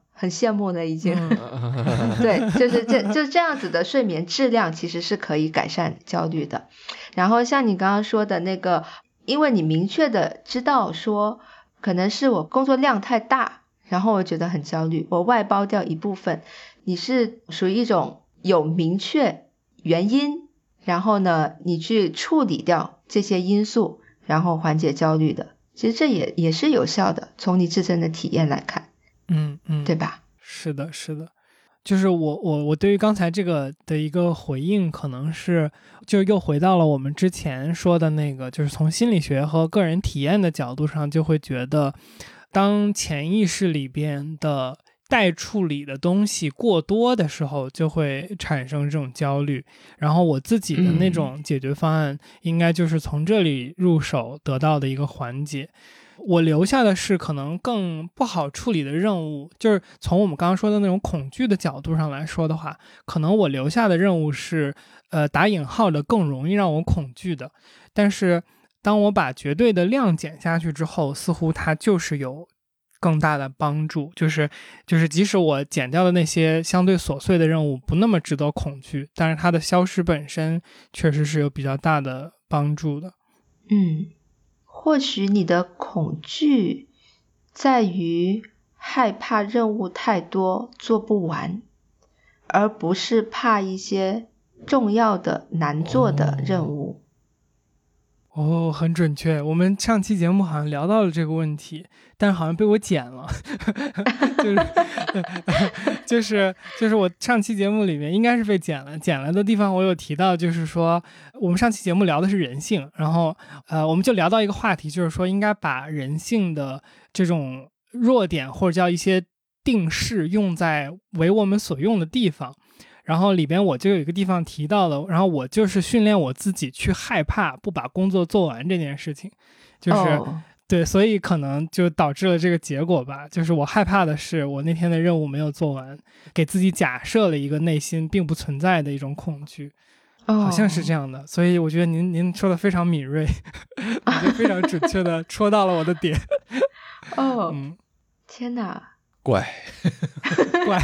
很羡慕了已经。 嗯、 对，就是这就这样子的睡眠质量其实是可以改善焦虑的。然后像你刚刚说的那个，因为你明确的知道说可能是我工作量太大，然后我觉得很焦虑，我外包掉一部分，你是属于一种有明确原因，然后呢你去处理掉这些因素，然后缓解焦虑的。其实这也也是有效的，从你自身的体验来看。 嗯嗯， 对吧？ 是的是的，就是我我我对于刚才这个的一个回应，可能是就又回到了我们之前说的那个，就是从心理学和个人体验的角度上，就会觉得当潜意识里边的待处理的东西过多的时候，就会产生这种焦虑。然后我自己的那种解决方案，应该就是从这里入手得到的一个缓解。我留下的是可能更不好处理的任务，就是从我们刚刚说的那种恐惧的角度上来说的话，可能我留下的任务是呃打引号的更容易让我恐惧的。但是当我把绝对的量减下去之后，似乎它就是有更大的帮助，就是就是即使我减掉的那些相对琐碎的任务不那么值得恐惧，但是它的消失本身确实是有比较大的帮助的。 嗯，或许你的恐惧在于害怕任务太多做不完，而不是怕一些重要的难做的任务。 哦，很准确。我们上期节目好像聊到了这个问题，但是好像被我剪了。就是就是就是我上期节目里面应该是被剪了，剪了的地方我有提到，就是说我们上期节目聊的是人性，然后呃我们就聊到一个话题，就是说应该把人性的这种弱点或者叫一些定式用在为我们所用的地方。然后里边我就有一个地方提到了，然后我就是训练我自己去害怕不把工作做完这件事情，就是、oh. 对，所以可能就导致了这个结果吧，就是我害怕的是我那天的任务没有做完，给自己假设了一个内心并不存在的一种恐惧， oh. 好像是这样的。所以我觉得您您说的非常敏锐，我觉得非常准确的戳到了我的点。 哦、oh. 嗯，天哪， 怪怪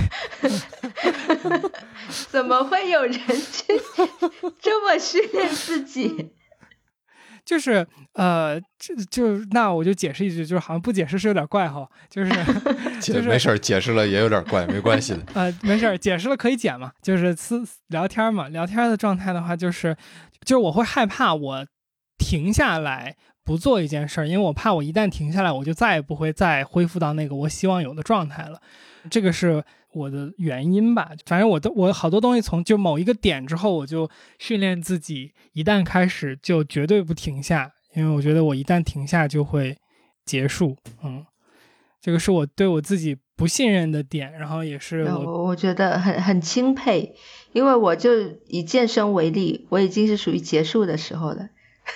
怎么会有人去这么训练自己？ 就是呃，就就那我就解释一句，就是好像不解释是有点怪哈，就是就是没事，解释了也有点怪，没关系的。 呃，没事，解释了可以剪嘛，就是私聊天嘛，聊天的状态的话，就是就是我会害怕我停下来不做一件事儿，因为我怕我一旦停下来，我就再也不会再恢复到那个我希望有的状态了。这个是我的原因吧，反正我都我好多东西从就某一个点之后，我就训练自己，一旦开始就绝对不停下，因为我觉得我一旦停下就会结束。嗯，这个是我对我自己不信任的点，然后也是我我觉得很很钦佩，因为我就以健身为例，我已经是属于结束的时候了。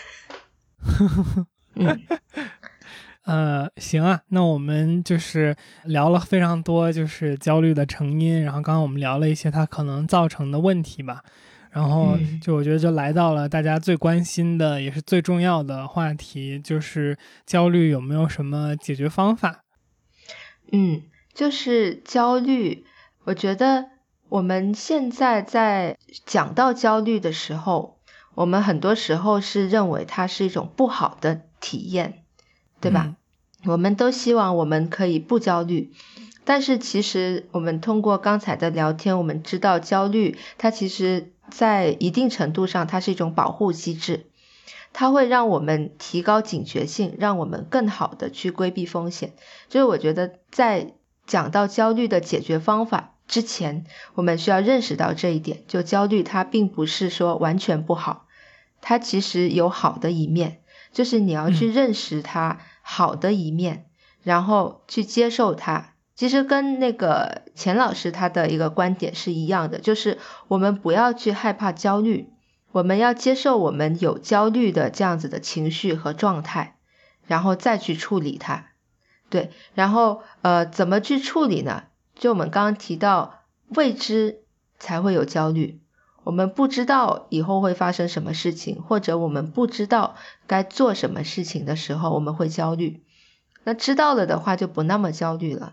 嗯呃，行啊，那我们就是聊了非常多，就是焦虑的成因，然后刚刚我们聊了一些它可能造成的问题吧，然后就我觉得就来到了大家最关心的也是最重要的话题，就是焦虑有没有什么解决方法？ 嗯，就是焦虑，我觉得我们现在在讲到焦虑的时候，我们很多时候是认为它是一种不好的体验，对吧？嗯，我们都希望我们可以不焦虑，但是其实我们通过刚才的聊天，我们知道焦虑它其实在一定程度上它是一种保护机制，它会让我们提高警觉性，让我们更好的去规避风险。所以我觉得在讲到焦虑的解决方法之前，我们需要认识到这一点，就焦虑它并不是说完全不好，它其实有好的一面，就是你要去认识它好的一面，嗯，然后去接受它。其实跟那个钱老师他的一个观点是一样的，就是我们不要去害怕焦虑，我们要接受我们有焦虑的这样子的情绪和状态，然后再去处理它。对，然后呃，怎么去处理呢？就我们刚刚提到，未知才会有焦虑，我们不知道以后会发生什么事情，或者我们不知道该做什么事情的时候，我们会焦虑。那知道了的话就不那么焦虑了。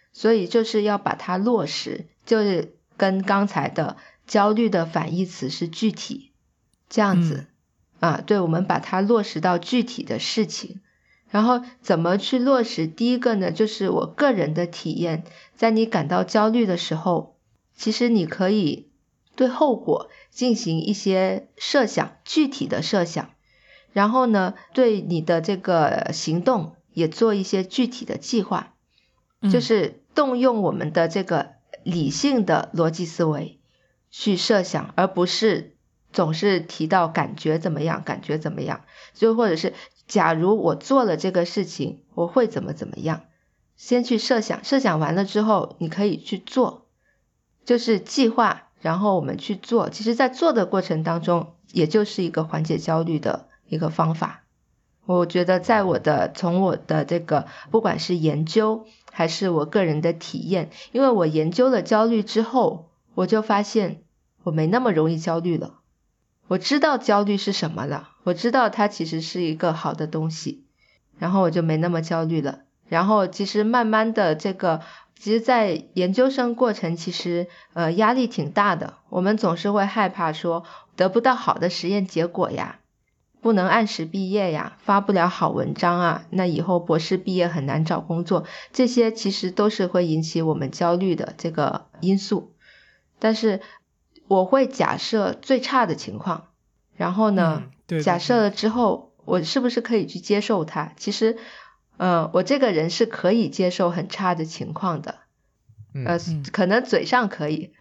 所以就是要把它落实，就是跟刚才的焦虑的反义词是具体，这样子、嗯、啊，对，我们把它落实到具体的事情。然后怎么去落实？第一个呢，就是我个人的体验，在你感到焦虑的时候，其实你可以对后果进行一些设想，具体的设想，然后呢，对你的这个行动也做一些具体的计划、嗯、就是动用我们的这个理性的逻辑思维去设想，而不是总是提到感觉怎么样感觉怎么样，就或者是假如我做了这个事情我会怎么怎么样，先去设想，设想完了之后你可以去做，就是计划，然后我们去做。其实在做的过程当中也就是一个缓解焦虑的一个方法。我觉得在我的从我的这个不管是研究还是我个人的体验，因为我研究了焦虑之后，我就发现我没那么容易焦虑了，我知道焦虑是什么了，我知道它其实是一个好的东西，然后我就没那么焦虑了。然后其实慢慢的这个其实在研究生过程其实呃压力挺大的，我们总是会害怕说得不到好的实验结果呀，不能按时毕业呀，发不了好文章啊，那以后博士毕业很难找工作，这些其实都是会引起我们焦虑的这个因素。但是我会假设最差的情况，然后呢、嗯、对对对假设了之后我是不是可以去接受它，其实呃，我这个人是可以接受很差的情况的，呃，嗯、可能嘴上可以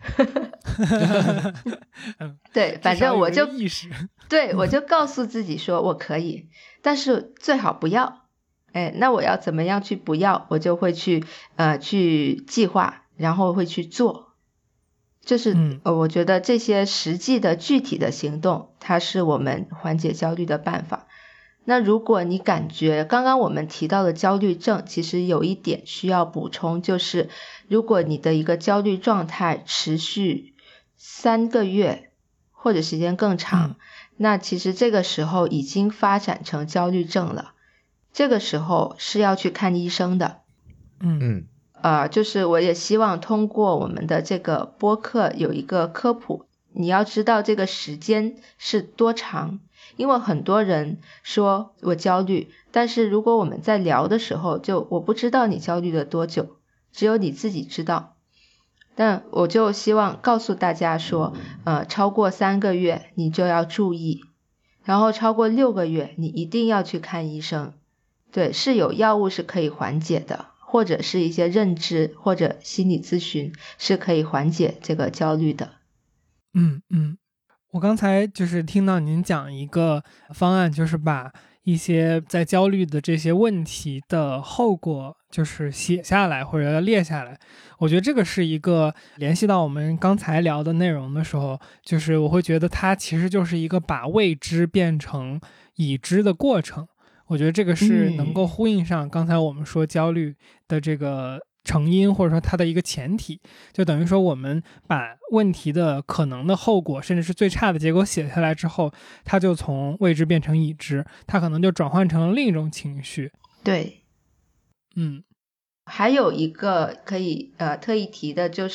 对，反正我就对，我就告诉自己说我可以，但是最好不要。哎，那我要怎么样去不要？我就会去呃去计划，然后会去做。就是、嗯、呃，我觉得这些实际的具体的行动，它是我们缓解焦虑的办法。那如果你感觉刚刚我们提到的焦虑症，其实有一点需要补充，就是如果你的一个焦虑状态持续三个月或者时间更长、嗯、那其实这个时候已经发展成焦虑症了，这个时候是要去看医生的。 嗯嗯， 呃，就是我也希望通过我们的这个播客有一个科普，你要知道这个时间是多长，因为很多人说我焦虑，但是如果我们在聊的时候就我不知道你焦虑了多久，只有你自己知道。但我就希望告诉大家说呃，超过三个月你就要注意，然后超过六个月你一定要去看医生。对，是有药物是可以缓解的，或者是一些认知或者心理咨询是可以缓解这个焦虑的。 嗯嗯，我刚才就是听到您讲一个方案，就是把一些在焦虑的这些问题的后果就是写下来或者要列下来。我觉得这个是一个联系到我们刚才聊的内容的时候，就是我会觉得它其实就是一个把未知变成已知的过程。我觉得这个是能够呼应上刚才我们说焦虑的这个成因，或者说它的一个前提，就等于说我们把问题的可能的后果甚至是最差的结果写下来之后，它就从未知变成已知，它可能就转换成了另一种情绪。 对， 嗯， 还有一个可以呃特意提的就是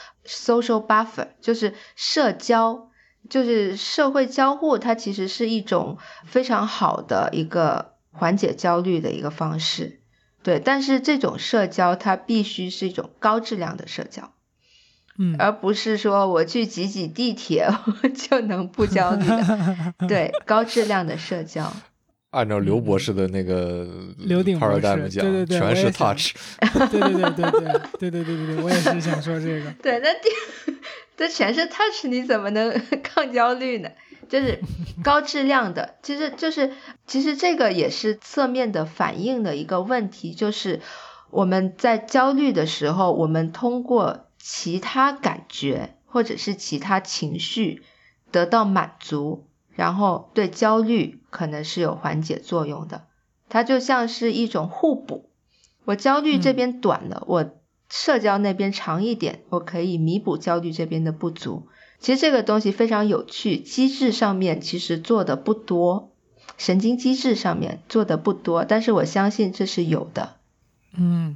social buffer， 就是社交，就是社会交互，它其实是一种非常好的一个缓解焦虑的一个方式。对，但是这种社交它必须是一种高质量的社交， 嗯， 而不是说我去挤挤地铁我就能不焦虑的。对，高质量的社交。 按照刘博士的那个刘鼎博士讲，对对对， 全是 touch。 对对对对对对对对对对，我也是想说这个。 对，那这全是 touch， 你怎么能抗焦虑呢？就是高质量的，其实就是其实这个也是侧面的反映的一个问题，就是我们在焦虑的时候，我们通过其他感觉或者是其他情绪得到满足，然后对焦虑可能是有缓解作用的，它就像是一种互补。我焦虑这边短了、嗯、我社交那边长一点，我可以弥补焦虑这边的不足。其实这个东西非常有趣，机制上面其实做的不多，神经机制上面做的不多，但是我相信这是有的。 嗯，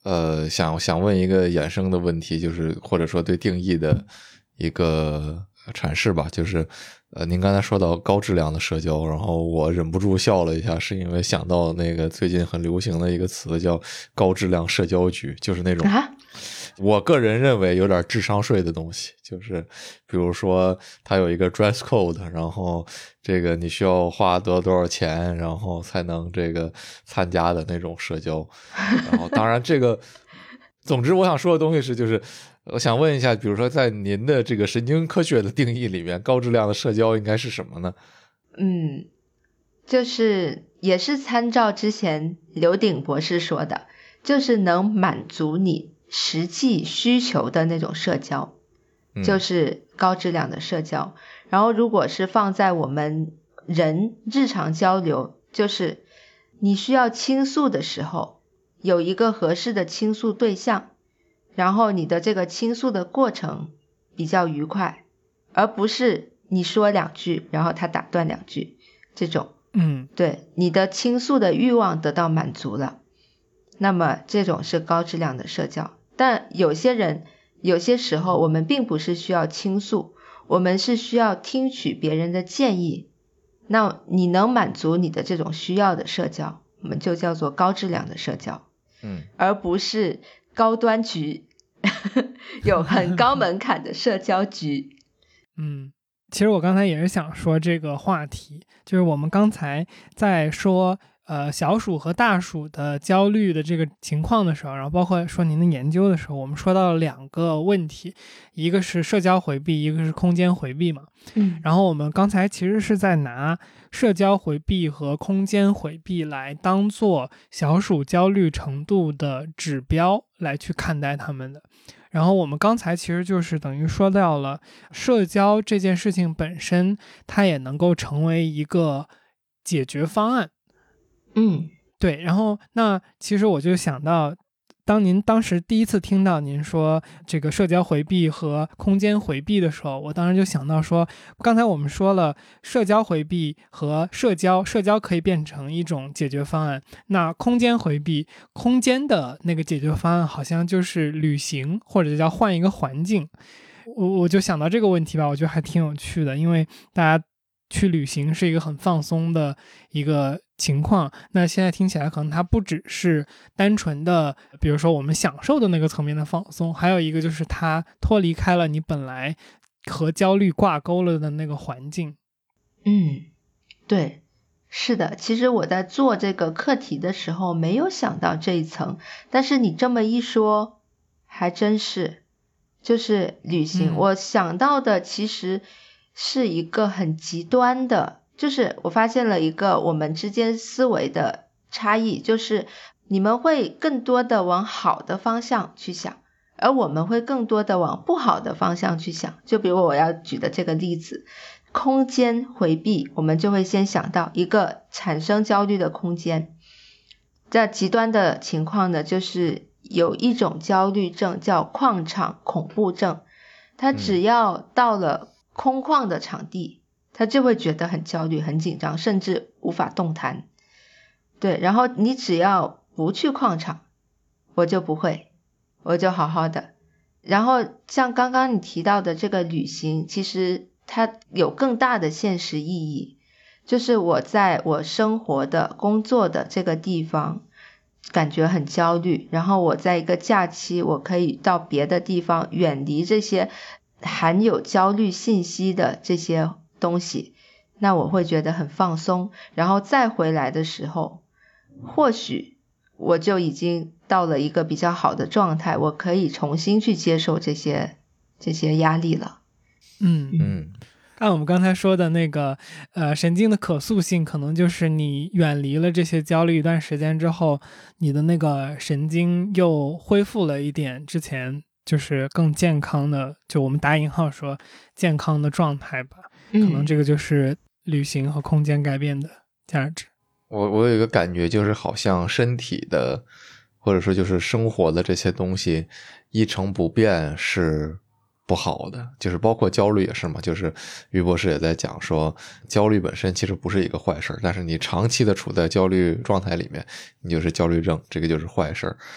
呃，想想问一个衍生的问题，就是或者说对定义的一个阐释吧，就是呃，您刚才说到高质量的社交，然后我忍不住笑了一下，是因为想到那个最近很流行的一个词叫高质量社交局，就是那种、啊、我个人认为有点智商税的东西，就是比如说它有一个 dress code， 然后这个你需要花多多少钱，然后才能这个参加的那种社交。然后当然这个总之我想说的东西是就是我想问一下，比如说在您的这个神经科学的定义里面，高质量的社交应该是什么呢？ 嗯，就是也是参照之前刘鼎博士说的，就是能满足你实际需求的那种社交，就是高质量的社交。嗯、然后如果是放在我们人日常交流，就是你需要倾诉的时候，有一个合适的倾诉对象，然后你的这个倾诉的过程比较愉快，而不是你说两句然后他打断两句这种。 嗯， 对，你的倾诉的欲望得到满足了，那么这种是高质量的社交。但有些人有些时候我们并不是需要倾诉，我们是需要听取别人的建议，那你能满足你的这种需要的社交，我们就叫做高质量的社交。 嗯， 而不是高端局有很高门槛的社交局。 嗯，其实我刚才也是想说这个话题，就是我们刚才在说呃小鼠和大鼠的焦虑的这个情况的时候，然后包括说您的研究的时候，我们说到了两个问题，一个是社交回避，一个是空间回避嘛。 嗯， 然后我们刚才其实是在拿社交回避和空间回避来当做小鼠焦虑程度的指标来去看待他们的。然后我们刚才其实就是等于说到了社交这件事情本身，它也能够成为一个解决方案。 嗯， 对。然后那其实我就想到，当您当时第一次听到您说这个社交回避和空间回避的时候，我当时就想到说，刚才我们说了社交回避和社交，社交可以变成一种解决方案，那空间回避，空间的那个解决方案好像就是旅行，或者叫换一个环境。我我就想到这个问题吧，我觉得还挺有趣的，因为大家去旅行是一个很放松的一个情况，那现在听起来可能它不只是单纯的比如说我们享受的那个层面的放松，还有一个就是它脱离开了你本来和焦虑挂钩了的那个环境。 嗯，对，是的，其实我在做这个课题的时候没有想到这一层，但是你这么一说还真是，就是旅行、嗯、我想到的其实是一个很极端的，就是我发现了一个我们之间思维的差异，就是你们会更多的往好的方向去想，而我们会更多的往不好的方向去想。就比如我要举的这个例子，空间回避，我们就会先想到一个产生焦虑的空间。这极端的情况呢，就是有一种焦虑症叫矿场恐怖症，它只要到了空旷的场地，他就会觉得很焦虑很紧张，甚至无法动弹。对，然后你只要不去矿场，我就不会，我就好好的。然后像刚刚你提到的这个旅行，其实它有更大的现实意义，就是我在我生活的工作的这个地方感觉很焦虑，然后我在一个假期我可以到别的地方远离这些含有焦虑信息的这些东西，那我会觉得很放松，然后再回来的时候或许我就已经到了一个比较好的状态，我可以重新去接受这些这些压力了。 嗯嗯，按我们刚才说的那个呃神经的可塑性，可能就是你远离了这些焦虑一段时间之后，你的那个神经又恢复了一点之前就是更健康的，就我们打引号说健康的状态吧、嗯、可能这个就是旅行和空间改变的价值。 我我有一个感觉，就是好像身体的或者说就是生活的这些东西一成不变是不好的，就是包括焦虑也是嘛，就是于博士也在讲说焦虑本身其实不是一个坏事，但是你长期的处在焦虑状态里面，你就是焦虑症，这个就是坏事。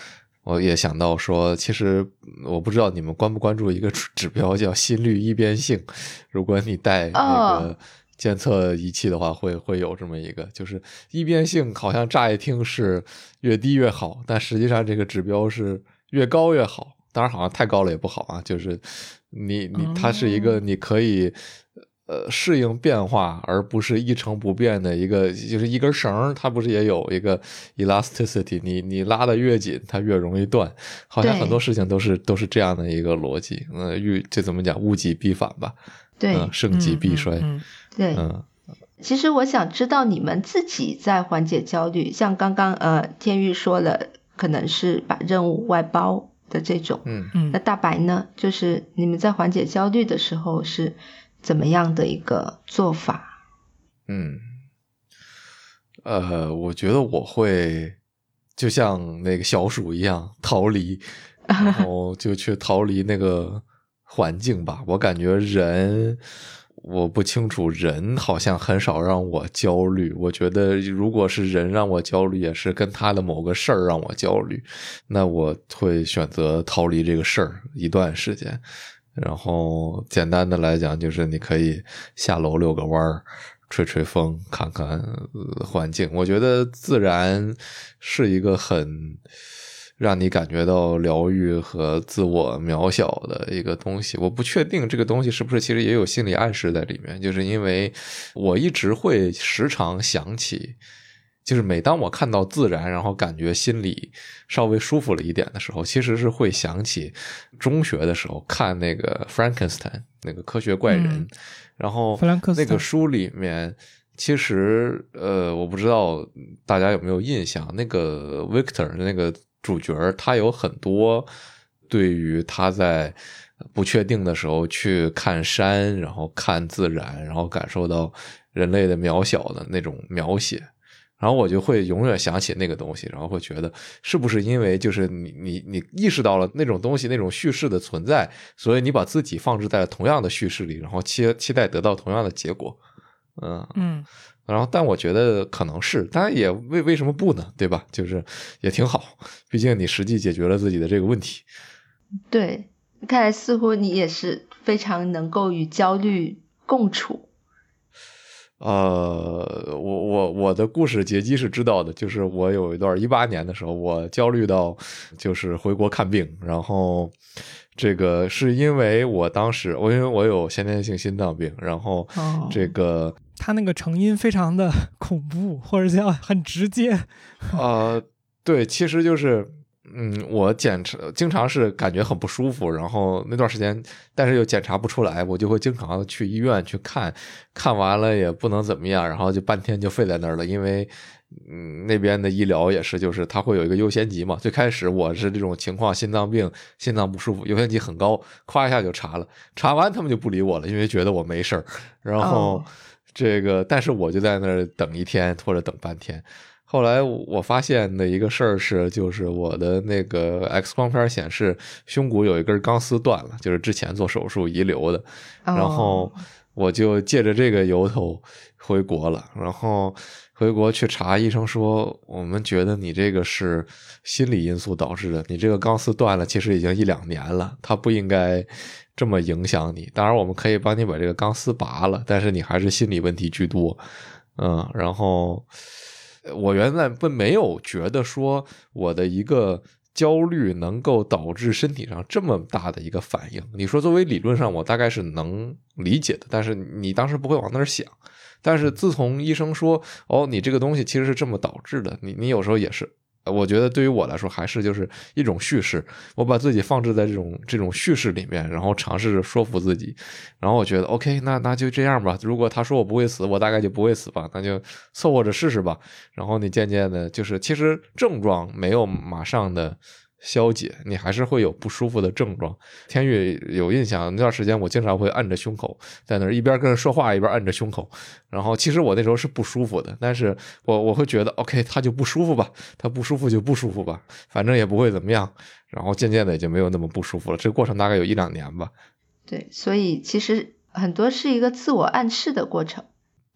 我也想到说，其实我不知道你们关不关注一个指标叫心率易变性，如果你带那个监测仪器的话，会会有这么一个，就是易变性好像乍一听是越低越好，但实际上这个指标是越高越好。当然好像太高了也不好啊，就是你你它是一个你可以呃适应变化而不是一成不变的一个，就是一根绳它不是也有一个 elasticity， 你你拉得越紧它越容易断，好像很多事情都是都是这样的一个逻辑。呃欲这怎么讲，物极必反吧， 对、 呃、盛极必衰。 嗯嗯嗯、 对嗯， 其实我想知道你们自己在缓解焦虑，像刚刚呃天玉说了可能是把任务外包的这种， 嗯嗯， 那大白呢，就是你们在缓解焦虑的时候是怎么样的一个做法？ 嗯，呃，我觉得我会就像那个小鼠一样逃离，然后就去逃离那个环境吧。我感觉人，我不清楚，人好像很少让我焦虑。我觉得如果是人让我焦虑，也是跟他的某个事儿让我焦虑，那我会选择逃离这个事儿一段时间。然后简单的来讲，就是你可以下楼遛个弯儿，吹吹风，看看、呃、环境。我觉得自然是一个很让你感觉到疗愈和自我渺小的一个东西。我不确定这个东西是不是其实也有心理暗示在里面，就是因为我一直会时常想起，就是每当我看到自然，然后感觉心里稍微舒服了一点的时候，其实是会想起中学的时候看那个 Frankenstein 那个科学怪人、嗯、然后那个书里面其实呃，我不知道大家有没有印象，那个 Victor 那个主角他有很多对于他在不确定的时候去看山，然后看自然，然后感受到人类的渺小的那种描写，然后我就会永远想起那个东西，然后会觉得是不是因为就是你你你意识到了那种东西那种叙事的存在，所以你把自己放置在同样的叙事里，然后期期待得到同样的结果。嗯嗯， 然后但我觉得可能是，当然也为为什么不呢，对吧？就是也挺好，毕竟你实际解决了自己的这个问题。 对，看来似乎你也是非常能够与焦虑共处。 呃，我我我的故事结基是知道的，就是我有一段一八年的时候，我焦虑到就是回国看病，然后这个是因为我当时我因为我有先天性心脏病，然后这个、 哦、他那个成因非常的恐怖，或者叫很直接。 呃，对，其实就是。嗯，我检查经常是感觉很不舒服，然后那段时间，但是又检查不出来，我就会经常去医院去看，看完了也不能怎么样，然后就半天就废在那儿了，因为嗯那边的医疗也是，就是它会有一个优先级嘛。最开始我是这种情况，心脏病，心脏不舒服，优先级很高，咵一下就查了，查完他们就不理我了，因为觉得我没事儿，然后这个，但是我就在那儿等一天或者等半天。后来我发现的一个事儿是，就是我的那个 X 光片显示胸骨有一根钢丝断了，就是之前做手术遗留的。然后我就借着这个由头回国了。然后回国去查，医生说我们觉得你这个是心理因素导致的，你这个钢丝断了，其实已经一两年了，它不应该这么影响你。当然我们可以帮你把这个钢丝拔了，但是你还是心理问题居多。嗯，然后。我原来不没有觉得说我的一个焦虑能够导致身体上这么大的一个反应。你说作为理论上我大概是能理解的，但是你当时不会往那儿想。但是自从医生说哦你这个东西其实是这么导致的，你你有时候也是，我觉得对于我来说还是就是一种叙事，我把自己放置在这种这种叙事里面，然后尝试着说服自己，然后我觉得 OK 那那就这样吧，如果他说我不会死，我大概就不会死吧，那就凑合着试试吧。然后你渐渐的就是其实症状没有马上的消解，你还是会有不舒服的症状。天宇有印象，那段时间我经常会按着胸口在那儿一边跟人说话一边按着胸口，然后其实我那时候是不舒服的，但是我我会觉得 OK 他就不舒服吧，他不舒服就不舒服吧，反正也不会怎么样，然后渐渐的也就没有那么不舒服了。这个过程大概有一两年吧。 对，所以其实很多是一个自我暗示的过程。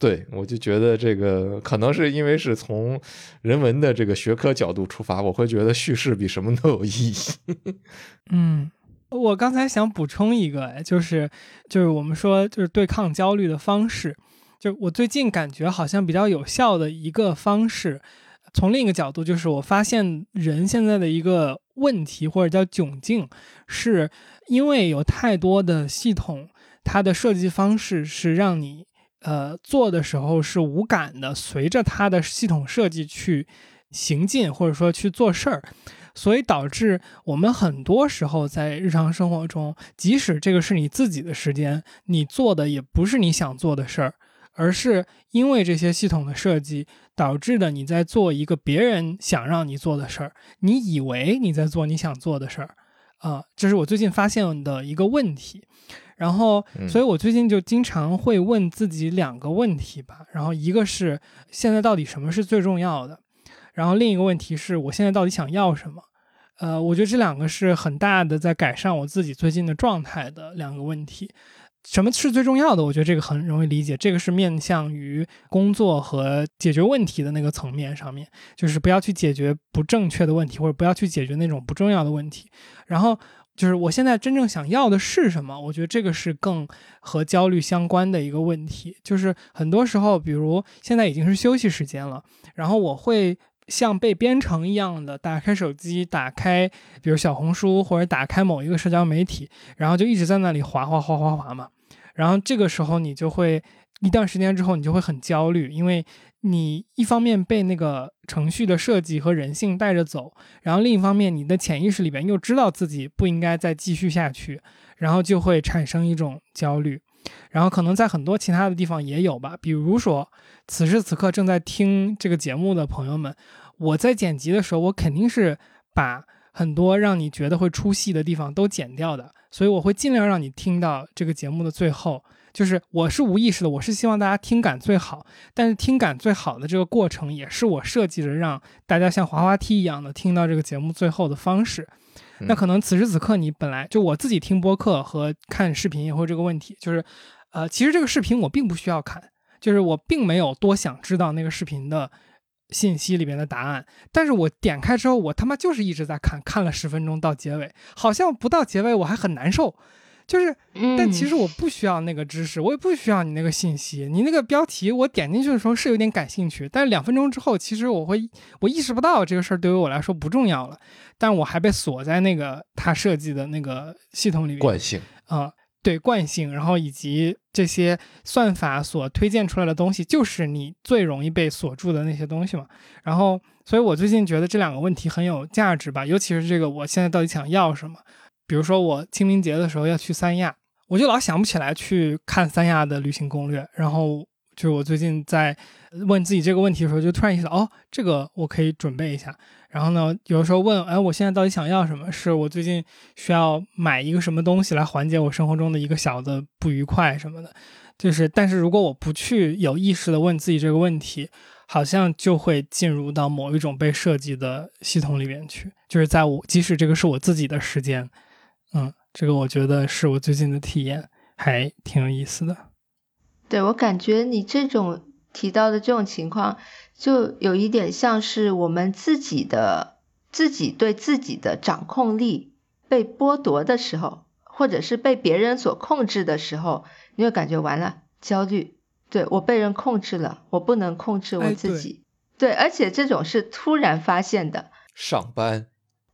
对，我就觉得这个可能是因为是从人文的这个学科角度出发，我会觉得叙事比什么都有意义。 嗯，我刚才想补充一个，就是就是我们说就是对抗焦虑的方式，就我最近感觉好像比较有效的一个方式，从另一个角度就是我发现人现在的一个问题或者叫窘境，是因为有太多的系统，它的设计方式是让你呃做的时候是无感的，随着它的系统设计去行进或者说去做事儿，所以导致我们很多时候在日常生活中，即使这个是你自己的时间，你做的也不是你想做的事儿，而是因为这些系统的设计导致的你在做一个别人想让你做的事儿，你以为你在做你想做的事儿啊、呃，这是我最近发现的一个问题。然后所以我最近就经常会问自己两个问题吧，然后一个是现在到底什么是最重要的，然后另一个问题是我现在到底想要什么。呃，我觉得这两个是很大的在改善我自己最近的状态的两个问题。什么是最重要的？我觉得这个很容易理解，这个是面向于工作和解决问题的那个层面上面，就是不要去解决不正确的问题，或者不要去解决那种不重要的问题。然后就是我现在真正想要的是什么，我觉得这个是更和焦虑相关的一个问题。就是很多时候比如现在已经是休息时间了，然后我会像被编程一样的打开手机，打开比如小红书或者打开某一个社交媒体，然后就一直在那里滑滑滑滑滑嘛。然后这个时候你就会一段时间之后你就会很焦虑，因为你一方面被那个程序的设计和人性带着走，然后另一方面你的潜意识里边又知道自己不应该再继续下去，然后就会产生一种焦虑。然后可能在很多其他的地方也有吧，比如说此时此刻正在听这个节目的朋友们，我在剪辑的时候我肯定是把很多让你觉得会出戏的地方都剪掉的，所以我会尽量让你听到这个节目的最后，就是我是无意识的，我是希望大家听感最好，但是听感最好的这个过程也是我设计的让大家像滑滑梯一样的听到这个节目最后的方式。那可能此时此刻你本来就我自己听播客和看视频也会这个问题，就是呃，其实这个视频我并不需要看，就是我并没有多想知道那个视频的信息里边的答案，但是我点开之后我他妈就是一直在看，看了十分钟到结尾，好像不到结尾我还很难受，就是但其实我不需要那个知识，我也不需要你那个信息，你那个标题我点进去的时候是有点感兴趣，但是两分钟之后其实我会我意识不到这个事儿对于我来说不重要了，但我还被锁在那个他设计的那个系统里面， 惯性啊、呃，对惯性，然后以及这些算法所推荐出来的东西就是你最容易被锁住的那些东西嘛。然后所以我最近觉得这两个问题很有价值吧，尤其是这个我现在到底想要什么。比如说我清明节的时候要去三亚，我就老想不起来去看三亚的旅行攻略，然后就是我最近在问自己这个问题的时候就突然意识到，哦，这个我可以准备一下。然后呢有的时候问，哎，我现在到底想要什么，是我最近需要买一个什么东西来缓解我生活中的一个小的不愉快什么的，就是但是如果我不去有意识的问自己这个问题，好像就会进入到某一种被设计的系统里面去，就是在我即使这个是我自己的时间，嗯，这个我觉得是我最近的体验，还挺有意思的。 对，我感觉你这种提到的这种情况就有一点像是我们自己的自己对自己的掌控力被剥夺的时候，或者是被别人所控制的时候，你会感觉完了，焦虑，对，我被人控制了，我不能控制我自己、哎、对, 对，而且这种是突然发现的。 上班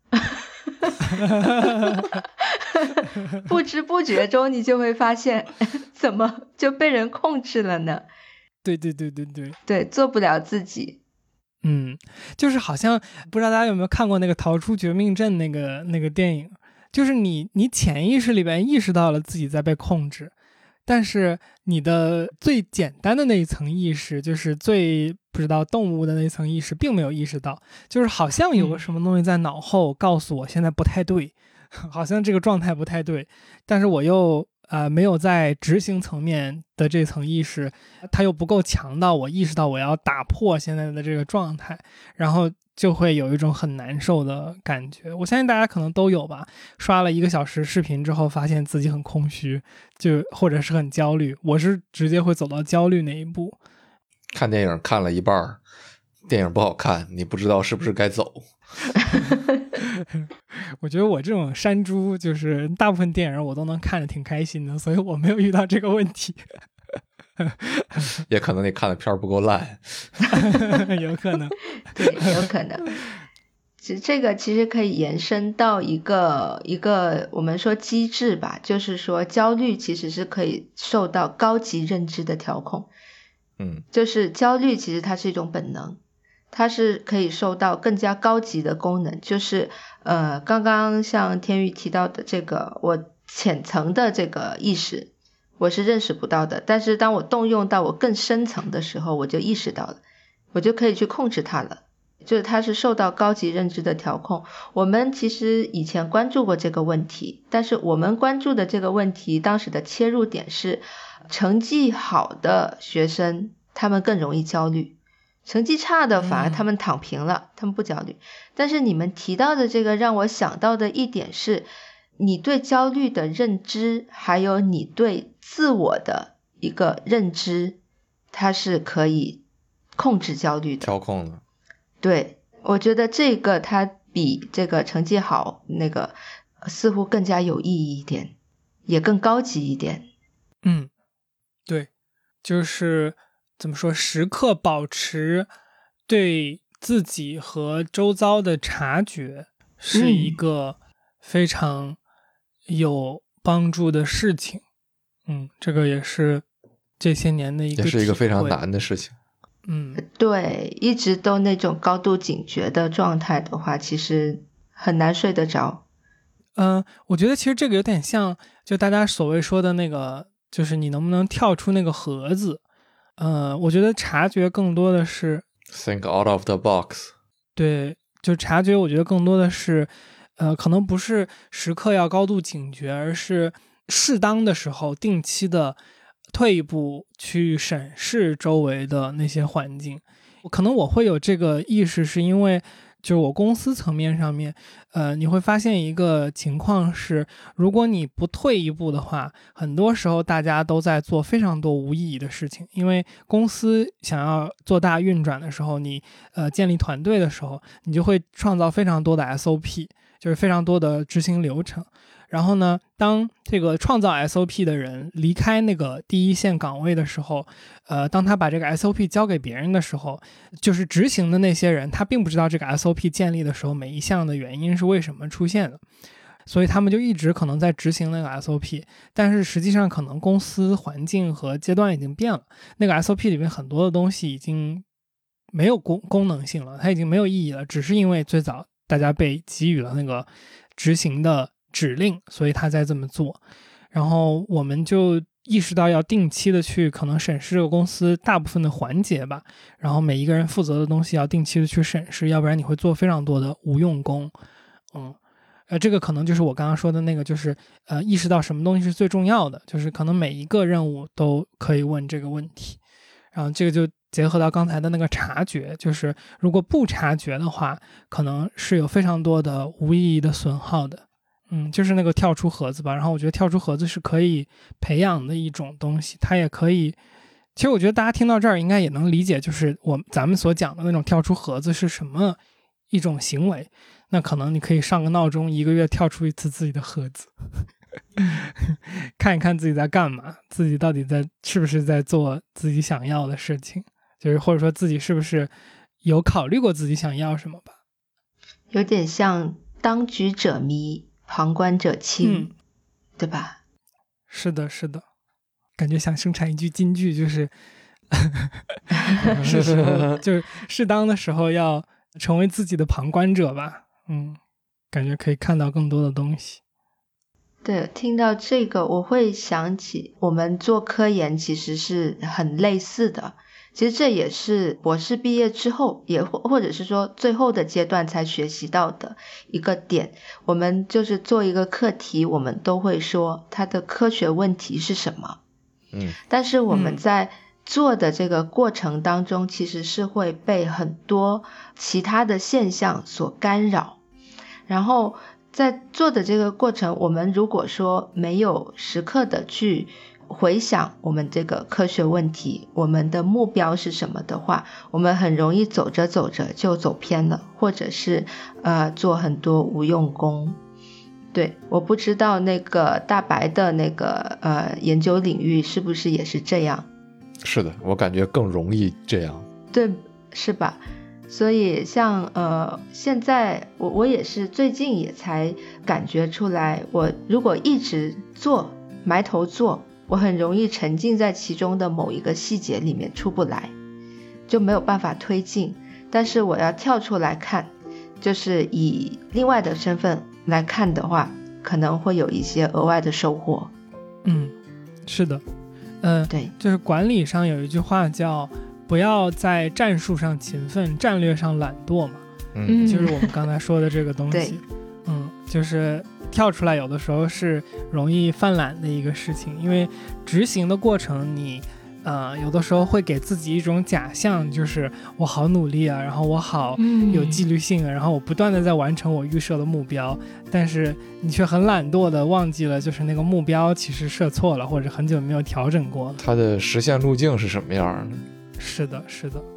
不知不觉中你就会发现怎么就被人控制了呢？ 对对对对对对，做不了自己。 嗯，就是好像不知道大家有没有看过那个逃出绝命镇那个那个电影，就是你你潜意识里边意识到了自己在被控制，但是你的最简单的那一层意识，就是最不知道动物的那一层意识并没有意识到，就是好像有个什么东西在脑后告诉我现在不太对，好像这个状态不太对，但是我又呃没有在执行层面的这层意识，它又不够强到我意识到我要打破现在的这个状态，然后就会有一种很难受的感觉。我相信大家可能都有吧，刷了一个小时视频之后发现自己很空虚，就或者是很焦虑，我是直接会走到焦虑那一步。 看电影看了一半，电影不好看，你不知道是不是该走。 我觉得我这种山猪，就是大部分电影我都能看着挺开心的，所以我没有遇到这个问题。 也可能你看的片儿不够烂。 有可能。 对，有可能。其实这个其实可以延伸到一个一个我们说机制吧，就是说焦虑其实是可以受到高级认知的调控。 嗯， 就是焦虑其实它是一种本能，它是可以受到更加高级的功能，就是呃，刚刚像天宇提到的这个，我浅层的这个意识我是认识不到的，但是当我动用到我更深层的时候，我就意识到了，我就可以去控制它了，就是它是受到高级认知的调控。我们其实以前关注过这个问题，但是我们关注的这个问题当时的切入点是成绩好的学生他们更容易焦虑，成绩差的反而他们躺平了、嗯、他们不焦虑。但是你们提到的这个让我想到的一点是，你对焦虑的认知还有你对自我的一个认知，它是可以控制焦虑的， 调控的。 对，我觉得这个它比这个成绩好那个似乎更加有意义一点，也更高级一点。 嗯，对，就是怎么说，时刻保持对自己和周遭的察觉是一个非常有帮助的事情。嗯, 嗯这个也是这些年的一个， 也是一个非常难的事情。 嗯， 对，一直都那种高度警觉的状态的话，其实很难睡得着。 嗯、呃，我觉得其实这个有点像就大家所谓说的那个，就是你能不能跳出那个盒子。呃，我觉得察觉更多的是 think out of the box。 对，就察觉我觉得更多的是呃，可能不是时刻要高度警觉，而是适当的时候定期的退一步去审视周围的那些环境。可能我会有这个意识是因为就是我公司层面上面呃，你会发现一个情况是，如果你不退一步的话，很多时候大家都在做非常多无意义的事情。因为公司想要做大运转的时候，你呃建立团队的时候，你就会创造非常多的 S O P， 就是非常多的执行流程。然后呢，当这个创造 S O P 的人离开那个第一线岗位的时候，呃，当他把这个 S O P 交给别人的时候，就是执行的那些人，他并不知道这个 S O P 建立的时候每一项的原因是为什么出现的，所以他们就一直可能在执行那个 S O P， 但是实际上可能公司环境和阶段已经变了，那个 S O P 里面很多的东西已经没有功功能性了，它已经没有意义了，只是因为最早大家被给予了那个执行的指令，所以他在这么做。然后我们就意识到要定期的去可能审视这个公司大部分的环节吧，然后每一个人负责的东西要定期的去审视，要不然你会做非常多的无用功。嗯，呃，这个可能就是我刚刚说的那个，就是呃，意识到什么东西是最重要的，就是可能每一个任务都可以问这个问题。然后这个就结合到刚才的那个察觉，就是如果不察觉的话，可能是有非常多的无意义的损耗的。嗯，就是那个跳出盒子吧。然后我觉得跳出盒子是可以培养的一种东西，它也可以，其实我觉得大家听到这儿应该也能理解，就是我咱们所讲的那种跳出盒子是什么一种行为。那可能你可以上个闹钟，一个月跳出一次自己的盒子看一看自己在干嘛，自己到底在是不是在做自己想要的事情，就是或者说自己是不是有考虑过自己想要什么吧。 有点像当局者迷，旁观者清、嗯、对吧？ 是的是的，感觉想生产一句金句，就是是时候就适当的时候要成为自己的旁观者吧。嗯，感觉可以看到更多的东西。 对，听到这个我会想起我们做科研其实是很类似的，其实这也是博士毕业之后也或者是说最后的阶段才学习到的一个点。我们就是做一个课题，我们都会说它的科学问题是什么， 嗯， 但是我们在做的这个过程当中、嗯、其实是会被很多其他的现象所干扰，然后在做的这个过程，我们如果说没有时刻的去回想我们这个科学问题，我们的目标是什么的话，我们很容易走着走着就走偏了，或者是呃做很多无用功。对，我不知道那个大白的那个呃研究领域是不是也是这样。 是的，我感觉更容易这样。 对，是吧？所以像呃现在我我也是最近也才感觉出来，我如果一直做埋头做，我很容易沉浸在其中的某一个细节里面出不来，就没有办法推进。但是我要跳出来看，就是以另外的身份来看的话，可能会有一些额外的收获。 嗯，是的，呃， 对， 就是管理上有一句话叫不要在战术上勤奋，战略上懒惰嘛。 嗯， 就是我们刚才说的这个东西。嗯，就是跳出来有的时候是容易犯懒的一个事情，因为执行的过程你呃，有的时候会给自己一种假象，就是我好努力啊，然后我好有纪律性啊，然后我不断的在完成我预设的目标，但是你却很懒惰的忘记了，就是那个目标其实设错了，或者很久没有调整过了。 它的实现路径是什么样的？ 是的，是的。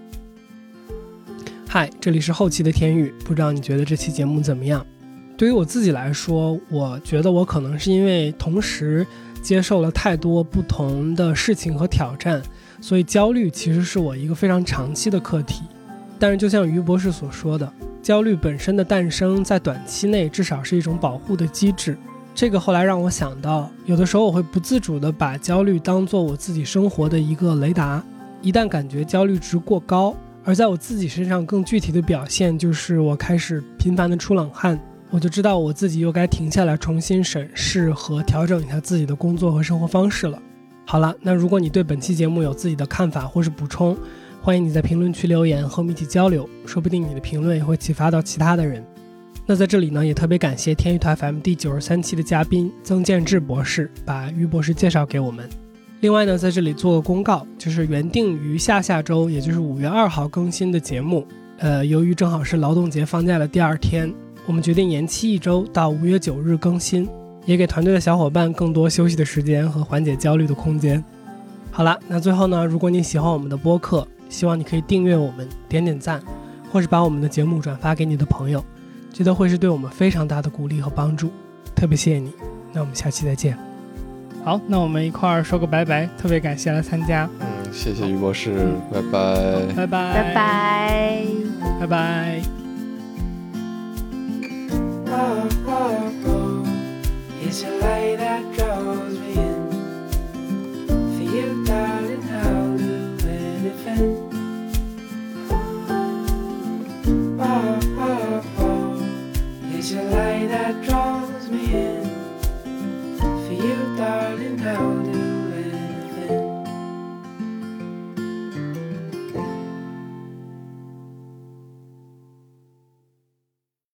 嗨，这里是后期的天宇，不知道你觉得这期节目怎么样？对于我自己来说，我觉得我可能是因为同时接受了太多不同的事情和挑战，所以焦虑其实是我一个非常长期的课题。但是就像于博士所说的，焦虑本身的诞生在短期内至少是一种保护的机制。这个后来让我想到，有的时候我会不自主地把焦虑当作我自己生活的一个雷达，一旦感觉焦虑值过高，而在我自己身上更具体的表现就是我开始频繁的出冷汗，我就知道我自己又该停下来重新审视和调整一下自己的工作和生活方式了。好了，那如果你对本期节目有自己的看法或是补充，欢迎你在评论区留言和我们一起交流，说不定你的评论也会启发到其他的人。那在这里呢，也特别感谢天娱台 F M 第九十三期的嘉宾曾建志博士把于博士介绍给我们。另外呢，在这里做个公告，就是原定于下下周，也就是五月二号更新的节目，呃，由于正好是劳动节放假的第二天，我们决定延期一周到五月九日更新，也给团队的小伙伴更多休息的时间和缓解焦虑的空间。好了，那最后呢，如果你喜欢我们的播客，希望你可以订阅我们，点点赞，或是把我们的节目转发给你的朋友，这都会是对我们非常大的鼓励和帮助，特别谢谢你。那我们下期再见。好，那我们一块儿说个拜拜，特别感谢来参加。 嗯，谢谢于博士，拜拜， 拜拜， 拜拜， 拜拜。 Oh, oh, oh, it's your light that draws me in. For you, darling, I'll do anything. Oh, oh, oh, it's your light that draws me in. For you, darling,